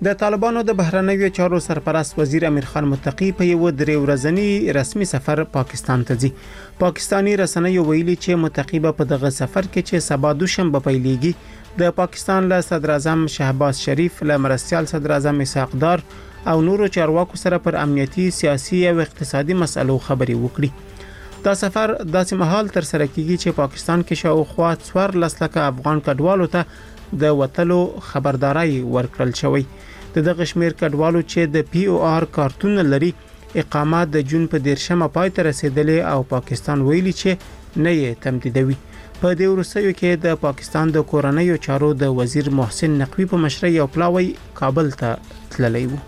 د طالبانو د بهرنیو چارو سرپرست وزیر امیر خان متقی په یو 3 ورځنی رسمي سفر پاکستان ته ځي. پاکستانی رسنیو ویلي چې متقی په دغه سفر کې چې سبا دوشنبه پیلېږي د پاکستان له صدر اعظم شهباز شریف له مرستیال صدر اعظم اسحاق دار او نورو چارواکو سره پر امنیتي، سیاسي او اقتصادي مسلو خبرې وکړي. دا سفر داسې مهال تر سره کیږي چې پاکستان کې شاوخوا 14 لکه افغان کډوالو ته د وټلو خبرداري ورکړل شوی. دغه شمیر کډوالو چې د پی او آر کارتون لري اقامت د جون په 10مه پای ته رسیدلې او پاکستان ویلي چې نه یې تمدیدوي. په دې وروستیو کې د پاکستان د کورنیو چارو د وزیر محسن نقوی په مشرۍ یو پلاوی کابل ته تللی و.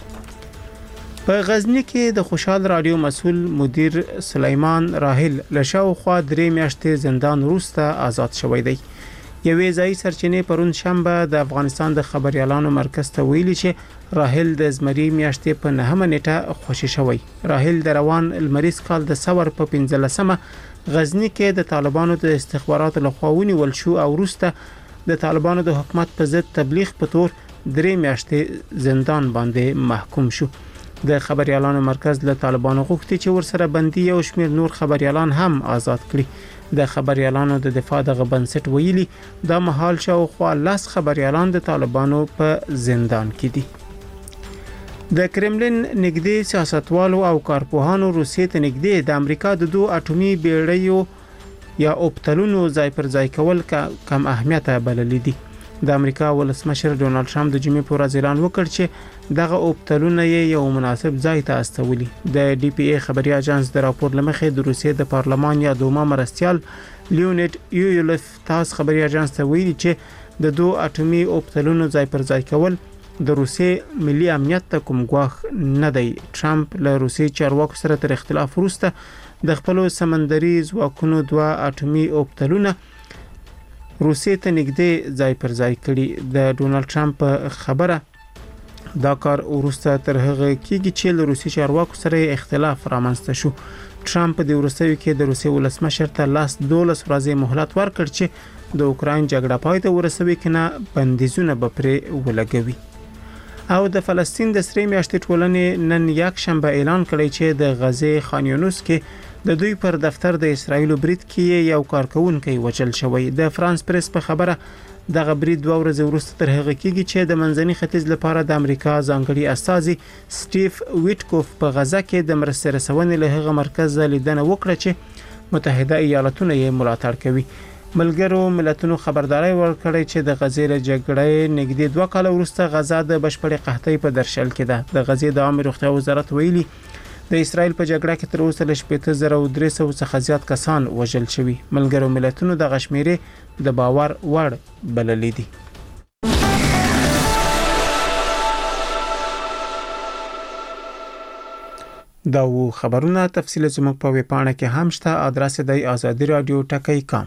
په غزنی کې د خوشحال رادیو مسؤل مدیر سلیمان راحل لشاوخوا 3 میاشتې زندان وروسته آزاد شوی دی. یوې ځای سرچینې پرون شنبه د افغانستان د خبريالانو مرکز ته ویلي چې راحل د زمري میاشتې په 9مه نیټه خوشی شوی. راحل د روان المریز کال د سور په 15مه غزنی کې د طالبانو د استخباراتو لخوا ونیول شو او وروسته د طالبانو د حکومت په ضد تبلیغ په تور 3 میاشتې زندان باندې محکوم شو. د خبريالانو مرکز له طالبانو غوښتي چې ورسره بندي او شمیر نور خبريالان هم آزاد کړي. د خبريالانو د دفاع د غبنسټ ویلي د محال شاوخوا 10 خبريالان د طالبانو په زندان کې دي. د کرملین نږدې سیاستوالو او کارپوهانو روسیې ته نږدې د امریکا د 2 اټومي بیړیو یا اوبتلونو ځای پر ځای کول کم اهمیت بللي دي. د امریکا ولسمشر ډونالد ټرمپ د جمعې په ورځ اعلان وکړ چې دغه اوبتلونه یو مناسب ځای ته استولي. د ډي پی ای خبري اژانس د راپور لمخې د روسیې د پارلمان یا دوما مرستيال لیونید یولیف تاس خبري اژانس ته ویلي چې د 2 اټومي اوبتلونو ځای پر ځای کول د روسیې ملي امنیت ته کوم ګواښ نه دی. ټرمپ له روسیې چارواکو سره تر اختلاف وروسته د خپل سمندري ځواکونو 2 اټومي اوبتلونه روسیې ته نږدې ځای پر ځای کړي. د ډونالد ټرمپ خبره دا کار وروسته تر هغه کېږي چې له روسي چارواکو سره اختلاف رامنځته شو. ټرمپ د وروستیو کې د روسي ولسمشر ته 12 ورځې مهلت ورکړ چې د اوکراین جګړه پای ته ورسوي کنه بندیزونه به پرې ولګوي. او د فلسطین د سری میاشتې ټولنې نن یک شنبه اعلان کړی چې د غزه خان یونس کې د دوی پر دفتر د اسرایل برید کې یو کارکونکي وژل شوی. د فرانس پریس په خبره دغه برید 2 ورځې وروسته تر هغه کېږي چې د منځني ختیځ لپاره د امریکا ځانګړي استازي سټیف ویټکوف په غزه کې د مرستې رسونې له هغه مرکز لیدنه وکړه چې متحده ایالاتونه یې ملاتړ کوي. ملګرو ملتونو خبرداري ورکړې چې د غزې له جګړې نږدې 2 کال وروسته غزه د بشپړې قحطۍ په درشل کې ده. د غزې د عامه روغتیا وزارت ویلي د اسرایل په جګړه کې تر اوسه له 8300 څخه زیات کسان وژل شوي. ملګرو ملتونو د غشمیرې د باور وړ بللې دي. دا و خبرونه تفصیل زموږ په ویبپاڼه کې هم شته. ادرس دی آزادی رادیو ټکی.com.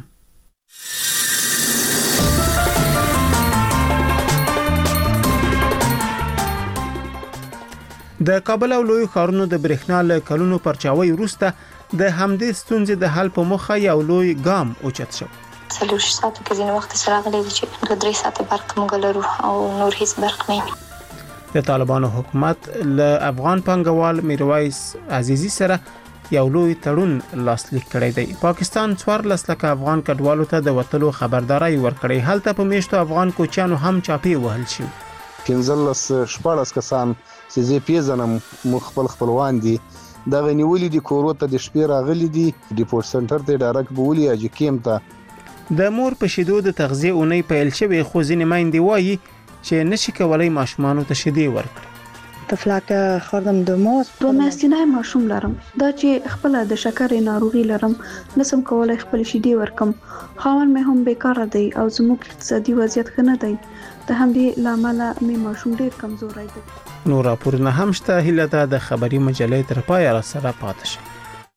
د کابل او لوی ښارونو د برېښنا له کلونو پرچاوي وروسته د همدې ستونزې د حل په موخه یو لوی ګام اوچت شو. 3 ساعت کې ځینې وخت سره غلي چې 3 ساعت برق موږ لرو او نور هیڅ برق نه. د طالبانو حکومت له افغان پنګوال میرویس عزیزی سره یو لوی تړون لاسلیک کړی دی. پاکستان 14 لکه افغان کډوالو ته د وټلو خبرداري ورکړې. هلته په میشتو افغان کوچیانو هم چاپی وهل شو. 15 کسان چې زه پیژنم خپلوان دي دا غنیولې دي کورو ته د شپې راغلي دي ډیپورټ سنټر ته ډایرکټ بولی اجي کیم ته د مور په شیدو د تغذیه اونۍ پیل شوی خو ځینې میندې وایي چې نشي کولای ماشومانو ته شیدې ورکړي. طفلک خوردم 2 ماه 2 میاشتې ماشوم لرم دا چې خپل د شکر ناروغي لرم نسم کولای خپل شیدې ورکم. خاون مې هم بیکاره دی او زموږ اقتصادي وضعیت ښه نه دی. د همدې لامل مې ماشوم ډیر کمزوري دی. نور راپورونه هم شته. هیله ده د خبري مجلې تر پای را سره پاتې شئ.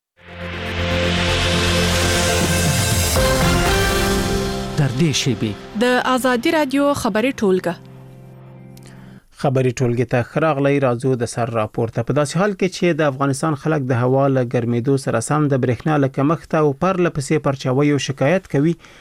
تر دې شیبې د آزادی رادیو خبري ټولګه خبري ټولګه ته خراغلی راځو د سر راپورته. په داسې حال کې چې د افغانستان خلک د هوا له ګرمېدو سره سم د برېښنا له کمښت او پرله پسې پرچاوي او شکایت کوي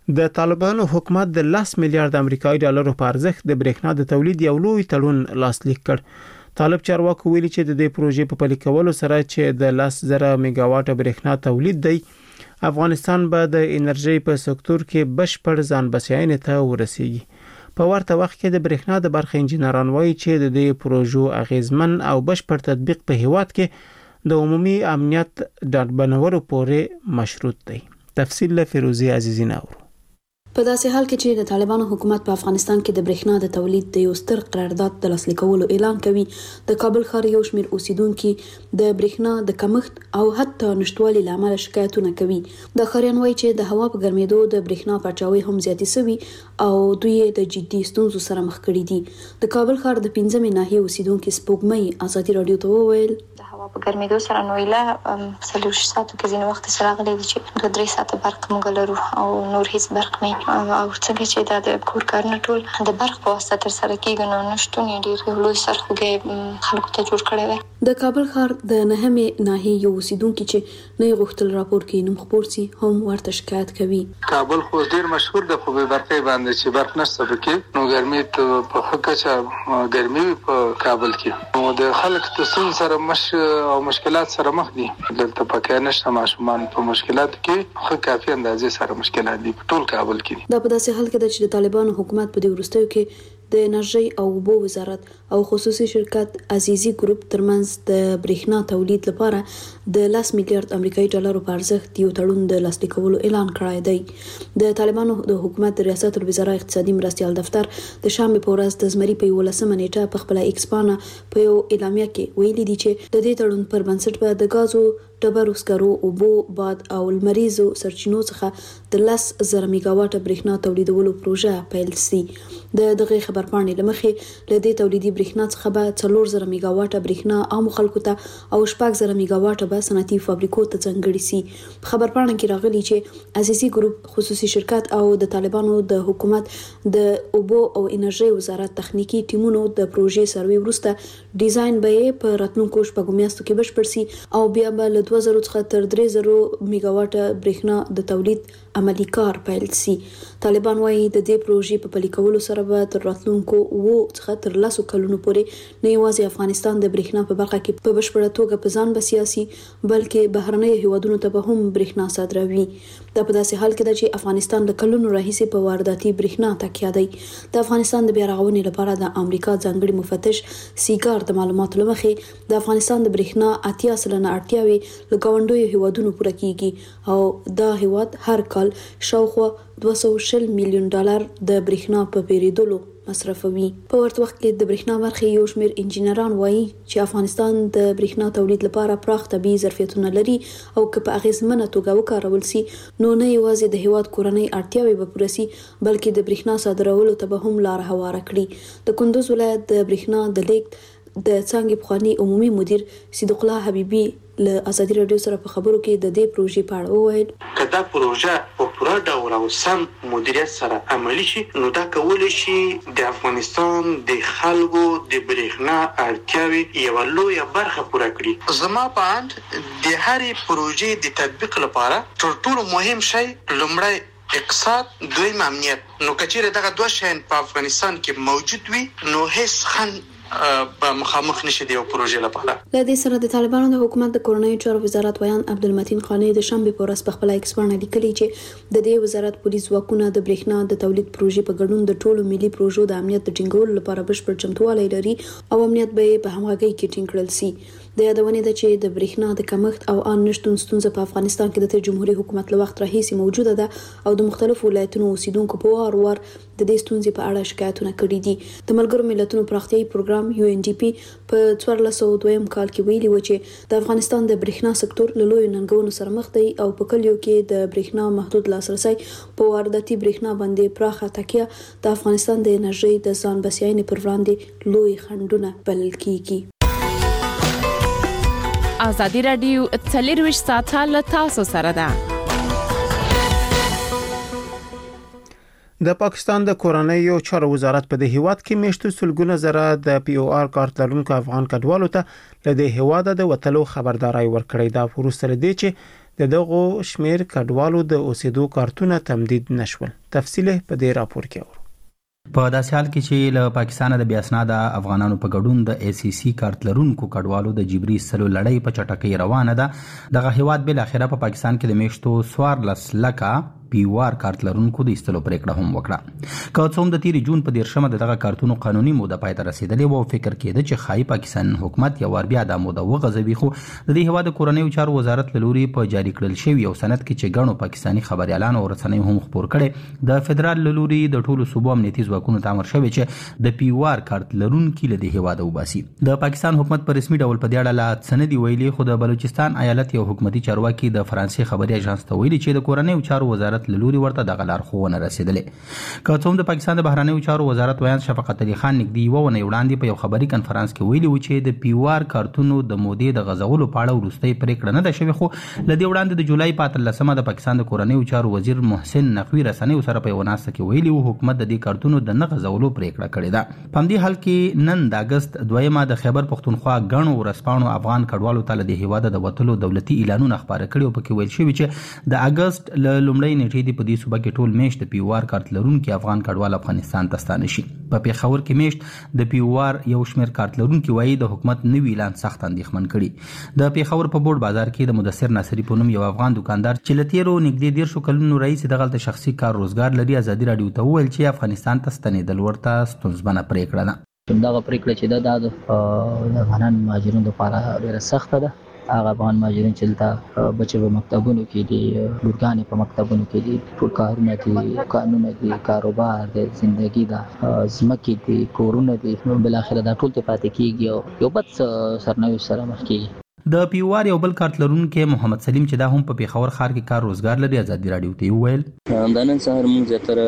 د طالبانو حکومت د 10 میلیارډ امریکایي ډالرو په ارزښت د برېښنا د تولید یو لوی تړون لاسلیک کړ. طالب چارواکو ویلي چې د دې پروژې په پلي کولو سره چې د 10,000 میگاواټ برېښنا تولید دی، افغانستان به د انرژي په سکتور کې بشپړ ځان بسیاینې ته ورسیږي. په ورته وخت کې د برېښنا د برخې انجنیران وایي چې د دې پروژو اغیزمن او بشپړ تطبیق په هیواد کې د عمومي امنیت ډاډبنولو پورې مشروط دی. تفصیل له فیروزی عزیزی ناورو. په داسې حال کې چې د طالبانو حکومت په افغانستان کې د برېښنا د تولید د یو ستر قرارداد د لاسلیک کولو اعلان کوي، د کابل ښار یو شمېر اوسیدونکو د برېښنا د کمښت او حتی نشټوالي لامل شکایتونه کوي. د ښاریان وایي چې د هوا په ګرمېدو د برېښنا پاچاوي هم زیاتې شوي او دوی د جدي ستونزو سره مخ کړي دي. د کابل ښار د 15مې ناحیې اوسیدونکو سپوږمۍ ازادي رادیو ته وویل د هوا په ګرمېدو سره نو اله سلوش ساتو کې ځینې وخت سره غلي دي چې 3 ساعته برق موږ لرو او نور هیڅ برق نه او څنګه چې د کور کارونه ټول د برق په واسطه تر سره کیږي نو نشټون ډیر لوی سرخوږی خلکو ته جوړ کړی دی. د کابل ښار د 9مې ناحیې یو اوسیدونکو چې نه غوښتل راپور کې نوم خبر سي هم ورته شکایت کوي. کابل خو ډیر مشهور د خو به برقې باندې چې برق نشته پکې نو ګرمي ته په حقیقت ګرمي په کابل کې نو د خلک تاسو سره او مشکلات سره مخ دي. دلته پکې نشته ماشومان په مشکلات کې خو کافي اندازې سره مشکلات دي په ټول کابل کې. دا په داسې حال کې چې د طالبانو حکومت په دې وروستیو کې د انرژي او اوبو وزارت او خصوصي شرکت عزیزي ګروپ ترمنځ د برېښنا تولید لپاره د 10 میلیارډ امریکایي ډالرو په ارزښت یو تړون د لاسلیک کولو اعلان کړی دی. د طالبانو د حکومت د ریاست الوزرا اقتصادي مرستیال دفتر د شنبه په ورځ د زمري په 11مه نیټه په خپل ایکس باندې په یو اعلامیه کې ویلي دي چې د دې تړون پر بنسټ به د غازو ډبرو سکرو اوبو باد او لمریزو سرچینو څخه د 10,000 میگاواټ برېښنا تولیدولو پروژه پیل شي. دغه خبرپاڼې لمخې له دې تولیدي برېښنا څخه به 4,000 میگاواټ برېښنا عام خلکو ته او 4,000 میگاواټ به صنعتي فابریکو ته ځانګړي شي. په خبرپاڼه کې راغلي چې عزیزي ګروپ خصوصي شرکت او د طالبانو د حکومت د اوبو او انرژي وزارت تخنیکی ټیمونو د پروژې سروي وروسته ډیزاین به په راتلونکو شپږو میاشتو کې بشپړ شي او بیا به له 2000 څخه تر 3000 میگاواټ برېښنا د تولید عملی کار پیل شي. طالبان وایي د دې پروژې په پلي کولو سره به تر راتلونکو 2 څخه تر 10 کلونو پورې نه یوازې افغانستان د برېښنا په برخه کې په بشپړه توګه په ځان بسیاسي بلکې بهرنۍ هیوادونو ته به هم برېښنا صادروي. دا په داسې حال کې ده چې افغانستان د کلونو راهیسې په وارداتي برېښنا تکیه دی. د افغانستان د بیا رغونې لپاره د امریکا ځانګړي مفتش سیګار د معلوماتو لمخې د افغانستان د برېښنا 80% اړتیاوي له ګاونډیو هیوادونو پوره کیږي او دا هیواد هر کال شاوخوا 240 میلیون ډالر د برېښنا په پیریدلو مصرفوي. په ورته وخت کې د برېښنا برخې یو شمېر انجنیران وایي چې افغانستان د برېښنا تولید لپاره پراخ طبیعي ظرفیتونه لري او که په اغیزمنه توګه وکارول شي نو نه یوازې د هیواد کورنۍ اړتیاوې به پوره شي بلکې د برېښنا صادرولو ته به هم لار هواره کړي. د کندوز ولایت د برېښنا د لیږد د څنګه بخوانی عمومي مدیر صدیق الله حبیبي له ازادي رادیو سره په خبرو کې د دې پروژې په اړه وویل چې دا پروژه په پوره ډول او سم مدیریت سره عملی شي نو دا کولای شي د افغانستان د خلکو د برېښنا اړتیاوې یو لوی برخه پوره کړي. زما په اند د هرې پروژې د تطبیق لپاره تر ټولو مهم شی لومړی اقتصاد، دویم امنیت. نو کچېرې دغه دوه شیان په افغانستان کې موجود وي نو هیڅ خنډ په مخامخ نشي دی پروژې لپاره. له دې سره د طالبانو د حکومت د کورنۍ چارو وزارت ویان عبدالمتین خانی د شنبه په ورځ په خپل ایکس باندې لیکلي چې د دې وزارت پولیس ځواکونه د برېښنا د تولید پروژې په ګډون د ټولو ملي پروژو د امنیت د ټینګولو لپاره بشپړ چمتووالی لري او امنیت به په همغږۍ کې ټینګ کړل شي. د یادونې ده چې د برېښنا د کمښت او ان نشټون ستونزه په افغانستان کې د جمهوریت حکومت له وخت راهیسې موجوده ده او د مختلفو ولایتونو اوسیدونکو په وار د دې ستونزې په اړه شکایتونه کړي دي. د ملګرو ملتونو پراختیایي پروګرام UNDP په 1402 کال کې ویلي و چې د افغانستان د برېښنا سکتور له لوی ننګونو سره مخ دی او په کلیو کې د برېښنا محدود لاسرسي په وارداتي برېښنا باندې پراخه تکیه د افغانستان د انرژي د ځان بسیاینې پر وړاندې لوی خنډونه بلل کیږي. ازادي رادیو 24 ساعته له تاسو سره ده. د پاکستان د کورنۍ چارو وزارت په د هیواد کې میشتو سلګونه زره د POR کارت لرونکو افغان کډوالو ته له د هیواد د وټلو خبرداري ورکړې ده. وروسته دې چې د دغو شمیر کډوالو د اوسېدو کارتونه تمدید نشول. تفصیل په دې راپور کې اورو. په داسې حال کې چې له پاکستان د بیا اسناده افغانانو په ګډون د ACC کارت لرونکو کډوالو د جبري سلو لړۍ په چټکۍ روانه ده، دغه هیواد بل اخره په پاکستان کې د میاشتو 14 لکه پیوار کارت لرونکو د ایستلو پریکړه هم وکړه. که څوم د 13 جون په 10مه دغه کارتونو قانوني موده پای ته رسیدلې و، فکر کېده چې خای پاکستان حکومت یو ور بیا د موده وغځوي، خو د دې هیواد کورنیو چارو وزارت لوري په جاری کړل شوی یو سند کې چې ګڼو پاکستاني خبريالانو او رسنیو هم خبر کړي د فدرال لوري د ټولو صوبو امنیتي ځواکونو ته امر شوی چې د پیوار کارت لرونکو له دې هیواد وباسي. د پاکستان حکومت په رسمي ډول په دې اړه لا سندي ویلي، خو د بلوچستان ایالت یو حکومتي چارواکي د فرانسې خبري اژانس ته ویلي چې د کورنیو چارو وزارت لوري ورته لارښوونه رسیدلې. که څوم د پاکستان د بهرنیو چارو وزارت ویان شفقت علي خان نږدې یوه ونې وړاندې په یو خبري کنفرانس کې ویلي و چې د پیوار کارتونو د مودې د غځولو په اړه وروستۍ پریکړه نه ده شوې، خو له دې وړاندې د جولای په 13مه د پاکستان د کورنیو چارو وزیر محسن نقوي رسنیو سره په یوه ناسته کې ویلي و حکومت د دې کارتونو د نه غځولو پریکړه کړې ده. په همدې حال کې نن د اګست 2مه د خیبر پښتونخوا ګڼو ورځپاڼو افغان کډوالو ته له دې هیواده د وتلو دولتي اعلانونه خپاره کړي او پکې ویل شوي چې د اګست له لومړۍ نیټې په دې صوبه کې ټول میاشت د پیوار کارت لرونکي افغان کډوال افغانستان ته ستانه شي. په پیښور کې میاشت د پیوار یو شمیر کارت لرونکي وایي د حکومت نوی اعلان سخت اندېښمن کړي. د پیښور په بورډ بازار کې د مدثر ناصری په نوم یو افغان دکاندار چې له تیرو نږدې 10 کلونو راهیسې دغلته شخصي کار روزګار لري ازادي راډیو ته وویل چې افغانستان ته ستنېدل ورته ستونزمنه پریکړه ده. دغه پریکړه چې د افغان مهاجرینو لپاره ډېره سخته ده. هغه افغان مهاجرین چې دلته بچي په مکتبونو کې دي، لورګانې په مکتبونو کې دي، ټول کارونه دي، قانون دي، کاروبار دي، زندگی ده، ځمکې دي، کورونه دي، بل اخر دا ټول ته پاتې کیږي او یو بد سرنوشت سره مخ کیږي. د پیوار یو بل کارت لرونکي محمد سلیم چې دا هم په پیښور ښار کې کار روزګار لري ازادي راډیو ته وویل دا نن سهار موږ زیاتره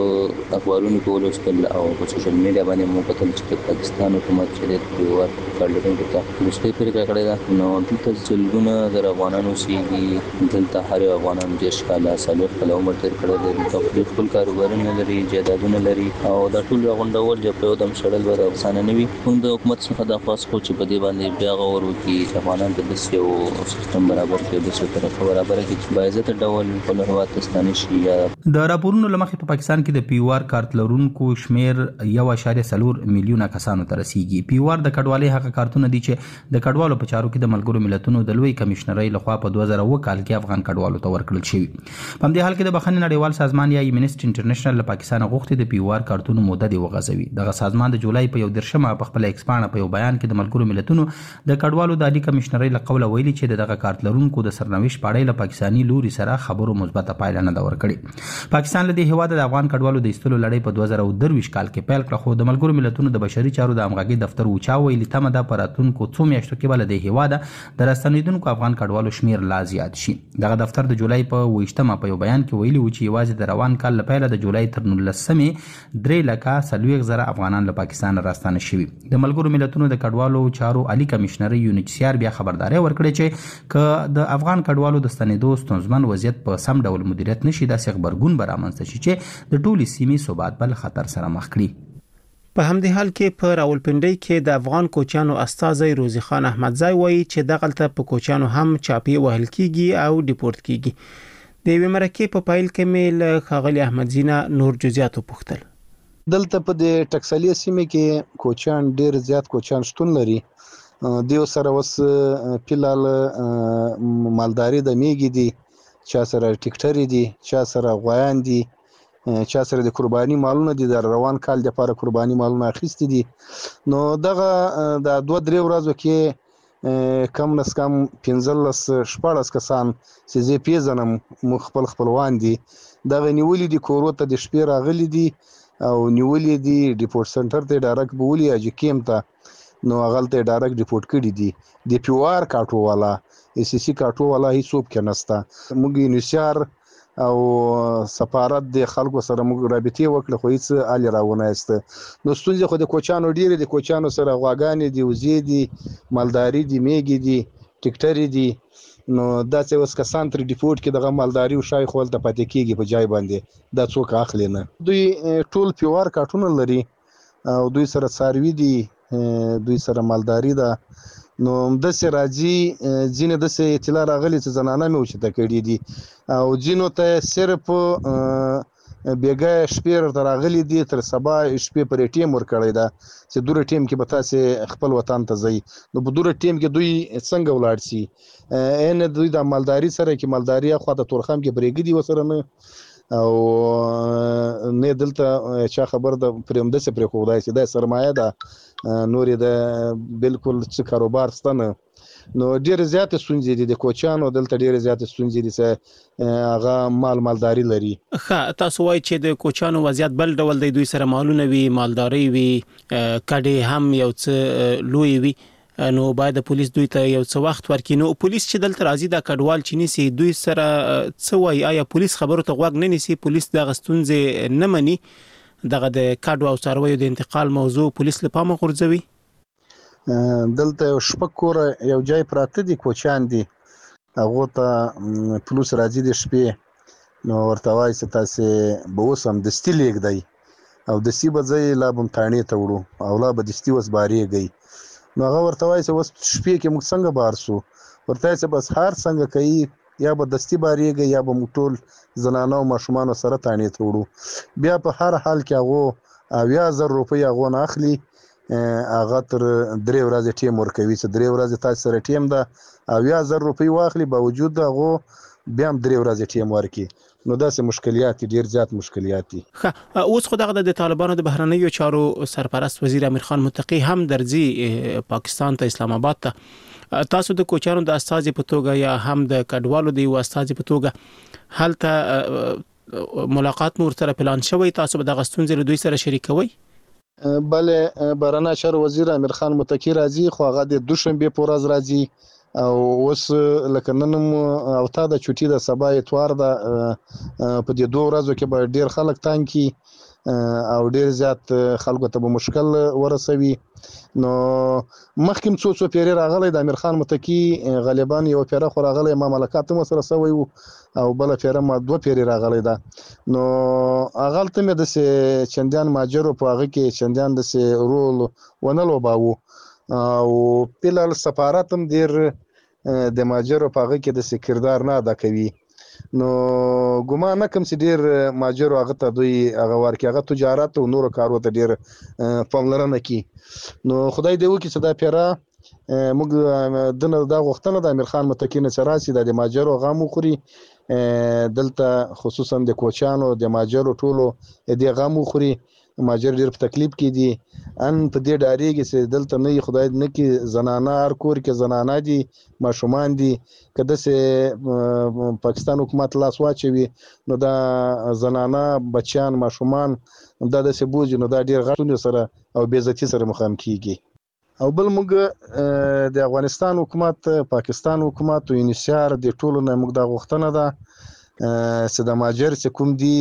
په اخبارونو کې ولوستل او په سوشل میډیا باندې موږ کتل چې پاکستان حکومت چې د پیوار کارت لرونکو ته وروستۍ پریکړه کړې ده. نو دلته سلګونه د افغانانو اوسېږي، دلته هر یو افغانان 10 کاله 4 کاله عمر تېر کړی دی، دلته خپل کاروبارونه لري، جایدادونه لري او دا ټول غونډول چې په یو دم شړل به افغانان نه وي. موږ د حکومت څخه د خاص خو چې په دې باندې بیا غور وکړي چې افغانان د یو سیستم برابر کړي، د څه طرف برابر کړي چې باعزت ډول په هیواد ته ستانه شي. د راپورونو لمخې په پاکستان کې د پیوار کارت لرونکو شمیر 1.4 میلیونه کسانو ته رسیږي. پیوار د کډوالۍ هغه کارتونه دي چې د کډوالو په چارو کې د ملګرو ملتونو د لوی کمشنرۍ لخوا په 2009 کال کې افغان کډوالو ته ورکړل شوی. په همدې حال کې د بخښنې نړیوال سازمان یا امنیسټي انټرنیشنل له پاکستان غوښتي د پیوار کارتونو موده دی وغځوي. دغه سازمان د جولای په 10مه په خپل ایکسپانډ په یو بیان کې د ملګرو ملتونو د کډوالو د عالی کمشنرۍ له قوله ویلي چې دغه کارت لرونکو د سرنوشت په اړه له پاکستاني لوري سره خبرو مثبته پایله نه ده ورکړې. پاکستان له دې هیواده د افغان کډوالو د ایستلو لړۍ په 2023 کال کې پیل کړه، خو د ملګرو ملتونو د بشري چارو د همغږي دفتر اوچا ویلي تمه ده په راتلونکو څو میاشتو کې به له دې هیواده د راستنېدونکو افغان کډوالو شمیر لا زیات شي. دغه دفتر د جولای په 28مه په یو بیان کې ویلي و چې یوازې د روان کال له پیله د جولای تر 19مې 3,40,000 افغانان له پاکستان راستانه شوي. د ملګرو ملتونو د کډوالو چارو عالی کمشنري UNHCR بیا خبرداري ورکړې چې که د افغان کډوالو د ستنېدو ستونزمن وضعیت په سم ډول مدیریت نشي، داسې غبرګون به رامنځته شي چې د ټولې سیمې ثبات بل خطر سره مخ کړي. په همدې حال کې په راولپنډۍ کې د افغان کوچانو استازی روزي خان احمدزای وایي چې دغلته په کوچانو هم چاپی وهل کیږي او ډیپورت کیږي. د یوې مرکې په پایل کې مې له ښاغلي احمدزینا نور جزئیات وپوښتل. دلته په د ټکسالي سیمه کې کوچان ډیر زیات کوچان شتون لري. دیو سره وس پیلال مالداري د میګي دي، چا سره ټیکټری دي، چا سره غویان دي، چا سره د قرباني مالونه دي، د روان کال لپاره قرباني مالونه اخیستي دي. نو دغه د 2-3 ورځو کې کم نس کم 15-14 کسان چې زه پیژنم خپل خپلوان دي، دغه نیولې دي کورو ته د شپې راغلي دي او نیولې دي ډیپورت سنټر ته ډایرکټ بولی اجي کیم ته. نو هغه ته ډایرکټ ریپورت کړی دي د پیوار کاټو والا ACC کاټو والا هیڅوک کې نستا. موږ انشار او سفارت د خلکو سره موږ رابطه وکړه خو هیڅ الی راونه است. نو ستونزه خو د کوچانو ډیره د کوچانو سره غواګانې دي، وزې دي، مالداري دي، میګي دي، ټیکټری دي. نو دا چې اوس کسان تر ډیپورت کې دغه مالداري او شای خپل ته پاتې کیږي په ځای باندې دا څوک اخلي نه. دوی ټول پیوار کاټونه لري او دوی سره څاروي دي، دوی سره مالداري ده. نو داسې راځي ځینې داسې اطلاع راغلي چې زنانه مې اوچته کړي دي او ځینو ته صرف بیګا شپې تر راغلي دي تر سبا شپې پر ټیم ور کړی دا چې دوره ټیم کې به تاسو خپل وطن ته ځي نو په دوره ټیم کې دوی څنګه ولاړ شي ان دوی د مالداري سره کې مالداري خو د تورخم کې برېګدي وسره نه او نه دلته چا خبر د پرېمده سره پرې خدای سي د سرمایه ده نورې د بالکل څه کاروبار ستنه نو ډېر زیات ستونزې دي د کوچانو دلته ډېر زیات ستونزې دي چې هغه مالداري لري ښه تاسو وایي چې د کوچانو وضعیت بل ډول دی دوی سره مالونه وي مالداري وي کډې هم یو څه لوی وي نو باید پولیس دوی ته یو څه وخت ورکړي نو پولیس چې دلته راځي د کډوال چینی سي دوی سره څه وایي آیا پولیس خبرو ته غوږ نه نیسي پولیس د غستونځ نه مني دغه د کډو او څارویو د انتقال موضوع پولیس له پامه غورځوي دلته شپږ کور یو ځای پراته دي کوچان دي هغه ته پولیس راځي د شپې نو ورته وایي چې تاسو به اوس هم دستي لیږدئ او دستي به ځای لا بم تانې ته وړو او لا به دستي وس باریږي نو هغه ورته وایي چې اوس شپې کې موږ څنګه بار سو ورته چې بس هر څنګه کوي یا به دستي باریږي یا به موږ ټول زنانه او ماشومان سره تانې ته وړو بیا په هر حال کې هغه 20000 روپۍ هغه نه اخلي هغه تر 3 ورځې ټیم ورکوي چې 3 ورځې تاسو سره ټیم ده 20000 روپۍ واخلي باوجود هغه بیا هم 3 ورځې ټیم ورکي نو داسې مشکلات ډیر زیات مشکلات دي ښه اوس خو دغه د طالبانو د بهرنیو چارو سرپرست وزیر امیر خان متقی هم درځي پاکستان ته اسلام آباد ته تاسو د کوچانو د استازي په توګه یا هم د کډوالو د استازي په توګه هلته ملاقات مو سره پلان شوی تاسو به د غستونځ له دوی سره شریکوي بله بهرنی چارو وزیر امیر خان متقی راځي خو هغه د دوشنبه په ورځ راځي او اوس لکه نن او تا د چوټي د سبا اتوار د په دې 2 ورځو کې به ډیر خلک تان کی او ډیر زیات خلکو ته مشکل ورسوي نو مخکم څو پیری راغلی د امیر خان متقی غالبا یو پیره خو راغلی ما ملکات مو سره سوي او بل پیره ما 2 پیری راغلی دا نو اغلته مې د چندان ماجرو په هغه کې چندان د رول ونلو باو او پلال سفارت هم ډیر د ماجرو په هغه کې د کردار نه ادا کوي نو ګومان کوم چې ډیر ماجرو هغه ته دوی هغه ورکه هغه تجارت او نور کارو ته ډیر پاملرنه کوي نو خدای دې وکړي چې دا پیرا موږ دنه دا غوښتنه د امیر خان متقی نه راسي د ماجرو غامو خوري دلته خصوصا د کوچانو د ماجرو ټولو د غامو خوري ماجر ډیر په تکلیف کې دي ان په دې ډاریږي چې دلته نه خدای نه کې زنانه هر کور کې زنانه دي ماشومان دي کده سه پاکستان حکومت لاس واچوي نو دا زنانه بچیان ماشومان دا د سبوج نو دا ډیر غټونه سره او بیزتی سره مخام کیږي او بل موږ د افغانستان حکومت پاکستان حکومت او انشار د ټولو نه موږ د غوښتنه ده چې د ماجر چې کوم دي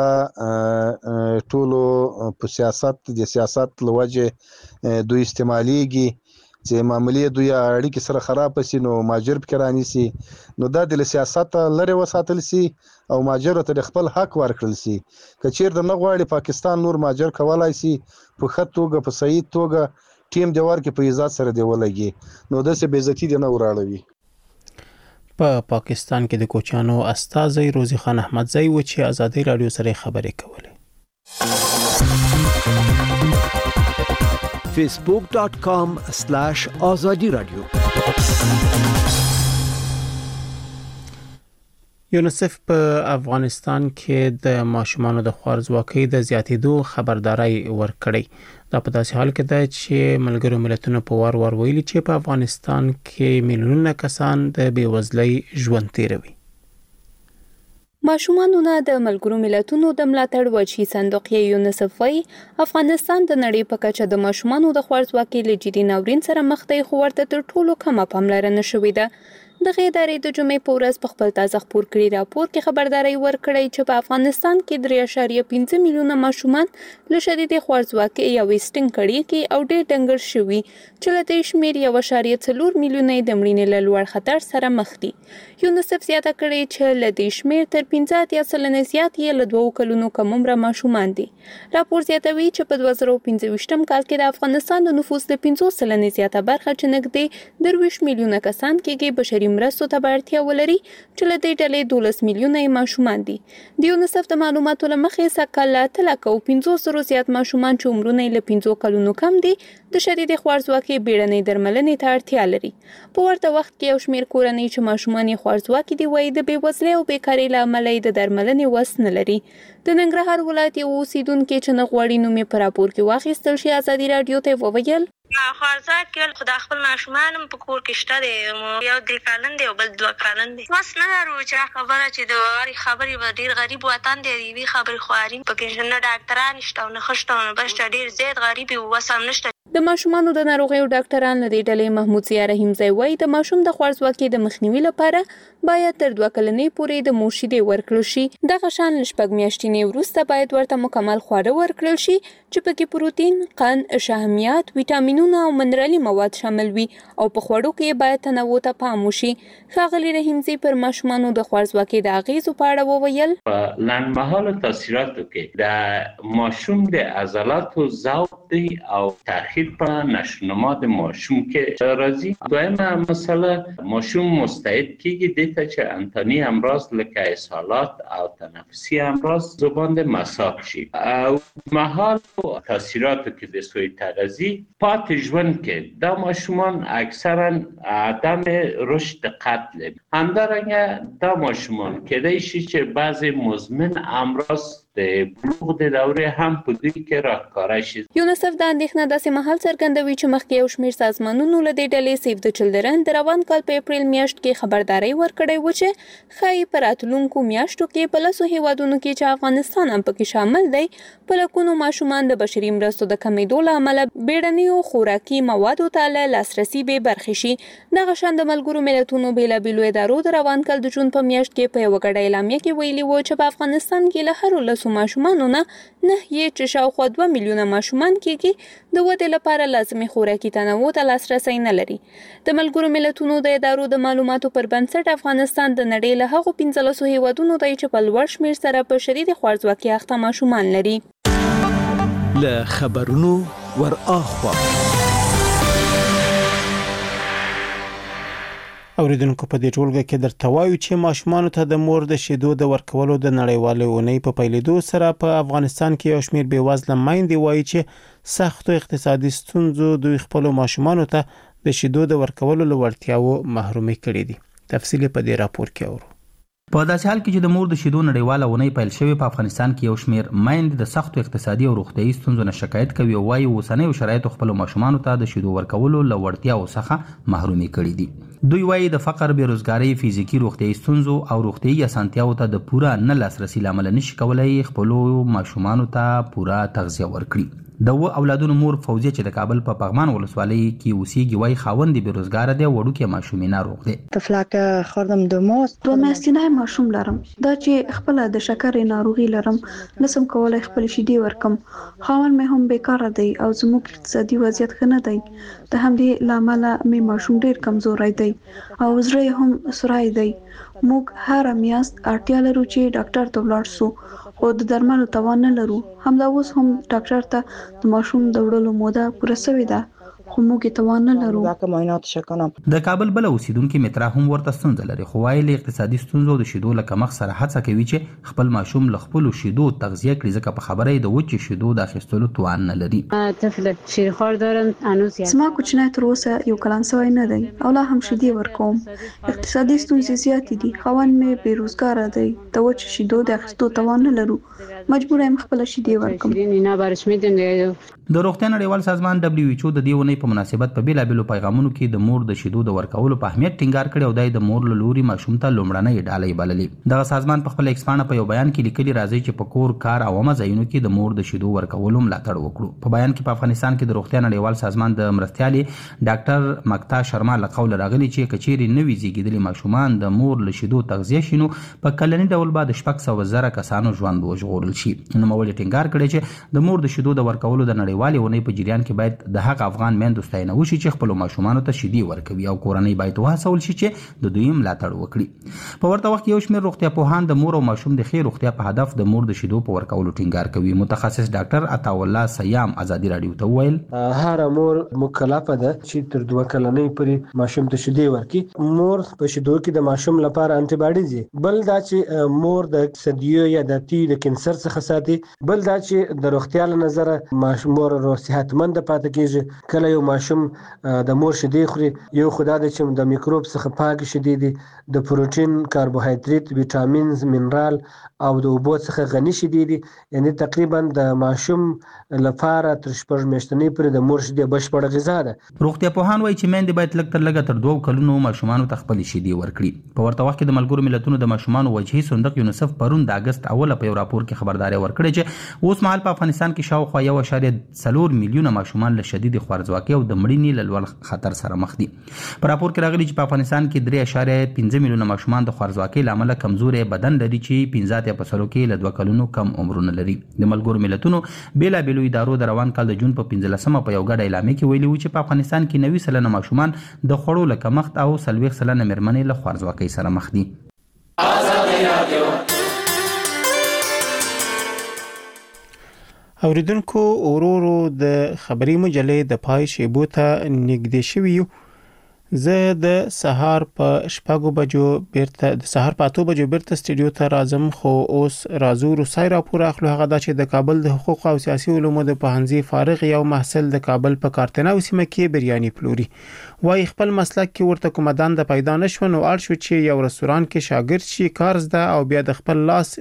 دغه ټولو په سیاست لوجه دوی استعماليږي چې معاملې دوی اړیکې سره خراب شي نو ماجر فکرانی سي نو دا د سیاست لري وساتل سي او ماجر ته خپل حق ورکړل سي کچیر د نغواړي پاکستان نور ماجر کولای سي په خطوګه په صحیح توګه ټیم دی ورکه په عزت سره دی ولګي نو د څه بیزتی دی نه وراړوي په پاکستان کې د کوچانو استازي روزي خان احمدزئی و چې ازادي رادیو سره خبرې کولې facebook.com/azadi radio یونیسف په افغانستان کې د ماشومانو د خوارځواکۍ د زیاتېدو خبرداري ورکړې دا په داسې حال کې ده چې ملګرو ملتونو په وار ویلي چې په افغانستان کې میلیونونه کسان د بېوزلۍ ژوند تیروي ماشومانو نه د ملګرو ملتونو د ملاتړ وچی صندوق یونیسف وايي افغانستان د نړۍ په کچه د ماشومانو د خوارځواکۍ له جدي ناورین سره مخ دی خو ورته تر ټولو کمه پاملرنه شوې ده دغه ادارې د جمعې په ورځ په خپل تازه خپور کړي راپور کې خبرداري ورکړې چې په افغانستان کې 3.5 میلیونه ماشومان له شدید خوارځواکۍ یا ویسټینګ کړي کې او ډېر ډنګر شوي چې له دې شمېر 1.4 میلیونه د مړینې له لوړ خطر سره مخ دي. یونیسف زیاته کړې چې له دې شمېر تر 15 زیات یې له 2 کلونو کم عمره ماشومان دي. راپور زیاتوي چې په 2025 کال کې د افغانستان د نفوس د 50% زیاته برخه چې نږدې 23 میلیونه کسان کې بشري مرستو ته اړتیا ولري چې له دې ډلې 12 میلیونه ماشومان دي. د یونیسف د معلوماتو له مخې سکهال 350 زیات ماشومان چې عمرونه له 15 کلونو کم دي د شدید خوارځواکۍ بیړنۍ درملنې ته اړتیا لري. په ورته وخت کې یو شمېر کورنۍ چې ماشومان یې خوارځواکي دي وایي د بېوزلۍ او بیکارۍ له امله د درملنې وس نه لري. د ننګرهار ولایت یو اوسیدونکي چې نه غواړي نوم یې په راپور کې واخیستل شي ازادي راډیو ته وویل خوارځواکي خو د خپل ماشومان په کور کې شته دی، یو 3 کلن دی او بل 2 کلن دی. وس نه لرو چې خبره چې د هرې خبرې به ډېر غریب وطن دی، د یوې خبرې خواري پکې نه ډاکټران شته او نه ښه شته او نه بس ډېر زیات غریب یو، وس هم نشته. د ماشومانو د ناروغیو ډاکټران له دې ډلې محمود ضیا رحیمزی وایي د ماشوم د خوارځواکۍ د مخنیوي لپاره باید تر 2 کلنۍ پورې د مور شیدې ورکړل شي. دغه شان له 6 میاشتنې وروسته باید ورته مکمل خواړه ورکړل شي چې پکې پروتین، قند، شحمیات، ویټامینونه او منرالي مواد شامل وي او په خوړو کې باید تنوع ته پام وشي. ښاغلي رحیمزی پر ماشومانو د خوارځواکۍ د اغیزو په اړه وویل په لنډمهاله تاثیراتو کې د ماشوم د عضلاتو ضعف دی او تاخیر په نشونما د ماشوم کې راځي. دویمه مسله ماشوم مستعد کیږي دته چې انتانی امراض لکه اسهالات او تنفسي امراض زبان د مساق شي. او محال تاثیراتو کې د سوی تغذیه پاتې ژوند کې د ماشومان اکثرا عدم رشد قد لري. همدارنګه د ماشومان کېدای شي چې بعضی مزمن امراض د بلوغ د دورې هم په دوی کې راښکاره شي. یونیسف د اندېښنه داسې مهال څرګندوي چې مخکې یو شمېر سازمانونو له دې ډلې سیف د چلډرن د روان کال په اپریل میاشت کې خبرداری ورکړی و چې ښایي په راتلونکو میاشتو کې په 10 هیوادونو کې چې افغانستان هم پکې شامل دی په لکونو ماشومان د بشري مرستو د کمېدو له امله بیړنیو خوراکي موادو ته له لاسرسي بې برخې شي. دغه شان د ملګرو ملتونو بېلابېلو ادارو د روان کال د جون په میاشت کې په یوه ګډه اعلامیه کې ویلي و چې په افغانستان کې له هرو 10 ماشومانو نه یې چې شاوخوا 2 میلیونه ماشومان کېږي د ودې لپاره لازمي خوراکي تنوع ته لاسرسی نه لري. د ملګرو ملتونو د ادارو د معلوماتو پر بنسټ افغانستان د نړۍ له هغو 15 هیوادونو دی چې په لوړ شمېر سره په شدید خوارځواکۍ اخته ماشومان لري. له خبرونو ور اخوا اوریدونکو په دې ټولګه کې درته وایو چې ماشومان ته د مور د شیدو د ورکولو د نړیوالې اونۍ په پیلېدو سره په افغانستان کې یو شمېر بېوزله میندې وایي چې سختو اقتصادي ستونزو دوی خپل ماشومان ته د شیدو د ورکولو له وړتیاو محرومي کړي دي. تفصیل په دې راپور کې اورو. په داسې حال کې چې د مور د شیدو نړیواله اونۍ پیل شوې په افغانستان کې یو شمېر میندې د سختو اقتصادي او روغتیايي ستونزو نه شکایت کوي او وایي اوسنیو شرایطو خپلو ماشومانو ته د شیدو ورکولو له وړتیاو څخه محرومي کړي دي. دوی وایي د فقر، بېروزګارۍ، فزیکي روغتیايي ستونزو او روغتیايي اسانتیاوو ته د پوره نه لاسرسي له امله نشي کولی خپلو ماشومانو ته پوره تغذیه ورکړي. د اولادونو مور فوزیه چې د کابل په پغمان ولسوالۍ کې اوسېږي وایي خاوند یې بېروزګاره دی او وړوکی ماشوم یې ناروغ دی. طفلک خوردم 2 میاشتنی ماشوم لرم. دا چې خپل د شکرې ناروغي لرم، نسم کولای خپل شیدې ورکم. خاوند مې هم بیکاره دی او زموږ اقتصادي وضعیت ښه نه دی. د همدې له امله مې ماشوم ډېر کمزوری دی او زړه یې هم سوری دی. موږ هر میاشت اړتیا لرو چې ډاکټر ته ولاړ شو خو د درملو توان نه لرو. همدا اوس هم ډاکټر ته د ماشوم د وړلو موده پوره شوې ده خو موږ توان نه لرو. د کابل بل اوسیدونکو مترا هم ورته ستونزه لري خو وايي له اقتصادي ستونزو د شیدو له کمښت سره هڅه کوي چې خپل ماشوم له خپل شیدو تغذیه کړي ځکه په خبره د وچ شیدو د اخیستلو توان نه لري. طفل شیرخوار دارم هنوز زما کوچنی تر اوسه یو کلن سوی نه دی او لا هم شیدې ورکوم. اقتصادي ستونزې زیاتې دي. خاوند مې بیروزګاره دی. د وچ شیدو د اخیستو توان نه لرو. مجبور یم خپل شیدې ورکوم. د روغتیا نړیوال سازمان WHO د دې ونې په مناسبت په بیلابېلو پیغامونو کې د مور د شیدو د ورکولو په اهمیت ټینګار کړی او د مور له لوري ماشوم ته لومړنۍ ډالۍ بللې. دغه سازمان په خپل ایکس پاڼه په یو بیان کې لیکلي راځي چې په کور کار او عامه ځایونو کې د مور د شیدو ورکولو ملاتړ وکړو. په بیان کې په افغانستان کې د روغتیا نړیوال سازمان د مرستیالې ډاکټر مکتا شرما له قوله راغلي چې کچېرې نوي زیږیدلي ماشومان د مور له شیدو تغذیه شي نو په کلني ډول به د 600,000 کسانو ژوند وژغورل شي. نوموړي ټینګار کړی چې د مور د شیدو د ورکولو د نړیوالې اونۍ په جریان کې باید د هغه افغان میندو ستاینه وشي چې خپلو ماشومانو ته شیدې ورکوي او کورنۍ باید وهڅول شي چې د دوی ملاتړ وکړي. په ورته وخت کې یو شمېر روغتیا پوهان د مور او ماشوم د ښې روغتیا په هدف د مور د شیدو په ورکولو ټینګار کوي. متخصص ډاکټر عطاالله سیام ازادي راډیو ته وویل هر مور مکلفه ده چې تر 2 کلنۍ پورې ماشوم ته شیدې ورکړي. مور په شیدو کې د ماشوم لپاره انټي باډیز دي. بل دا چې مور د ثدیو یا د تی د کینسر څخه ساتي. بل دا چې د روغتیا له نظره مور صحتمند پاتې کیږي. کله یو ماشوم د مور شیدې خوري یو خدای د چې د میکروب څخه پاک شیدې دي، د پروتین، کاربوهایډریټ، ویټامینز، منرال او د اوبو څخه غني شیدې دي. یعنی تقریبا د ماشوم لپاره تر 6 میاشتنۍ پورې د مور شیدې بشپړه غذا ده. روغتیا پوهان وایي چې میندې باید لږ تر لږه تر 2 کلونو ماشومانو ته خپل شیدې ورکړي. په ورته وخت کې د ملګرو ملتونو د ماشومانو وجهي صندوق یونیسف پرون د اگست اوله په یو راپور کې خبرداري ورکړه چې اوس مهال په افغانستان کې شاوخوا 1.4 میلیونه ماشومان له شدید خوارځواکۍ او د مړینې له لوړ خطر سره مخ دي. په راپور کې راغلي چې په افغانستان کې 3.5 میلیونه ماشومان د خوارځواکۍ له امله کمزوري بدن لري چې 15% کې له 2 کلونو کم عمرونه لري. د ملګرو ملتونو بیلابېلو ادارو د روان کال د جون په 15مه په یو ګډه اعلامیه کې ویلي و چې په افغانستان کې 90% ماشومان د خوړو له کمښت او 40% مېرمنې له خوارځواکۍ سره مخ دي. اوریدونکو ورورو د خبري مجلې د پای شیبو ته نږدې شوی یو. زه د سهار په 8 بجو بیرته سټډیو ته راځم، خو اوس راځو روسای راپور اخلو. هغه دا چې د کابل د حقوق او سیاسي علومو د پوهنځي فارغ یو محصل د کابل په کارتناو سیمه کې بریاني پلوري. وای خپل مسلک کې ورته کوم دنده پیدا نشو نو اړ شو چې یو رستوران کې شاګرد شي، کار زده او بیا د خپل لاس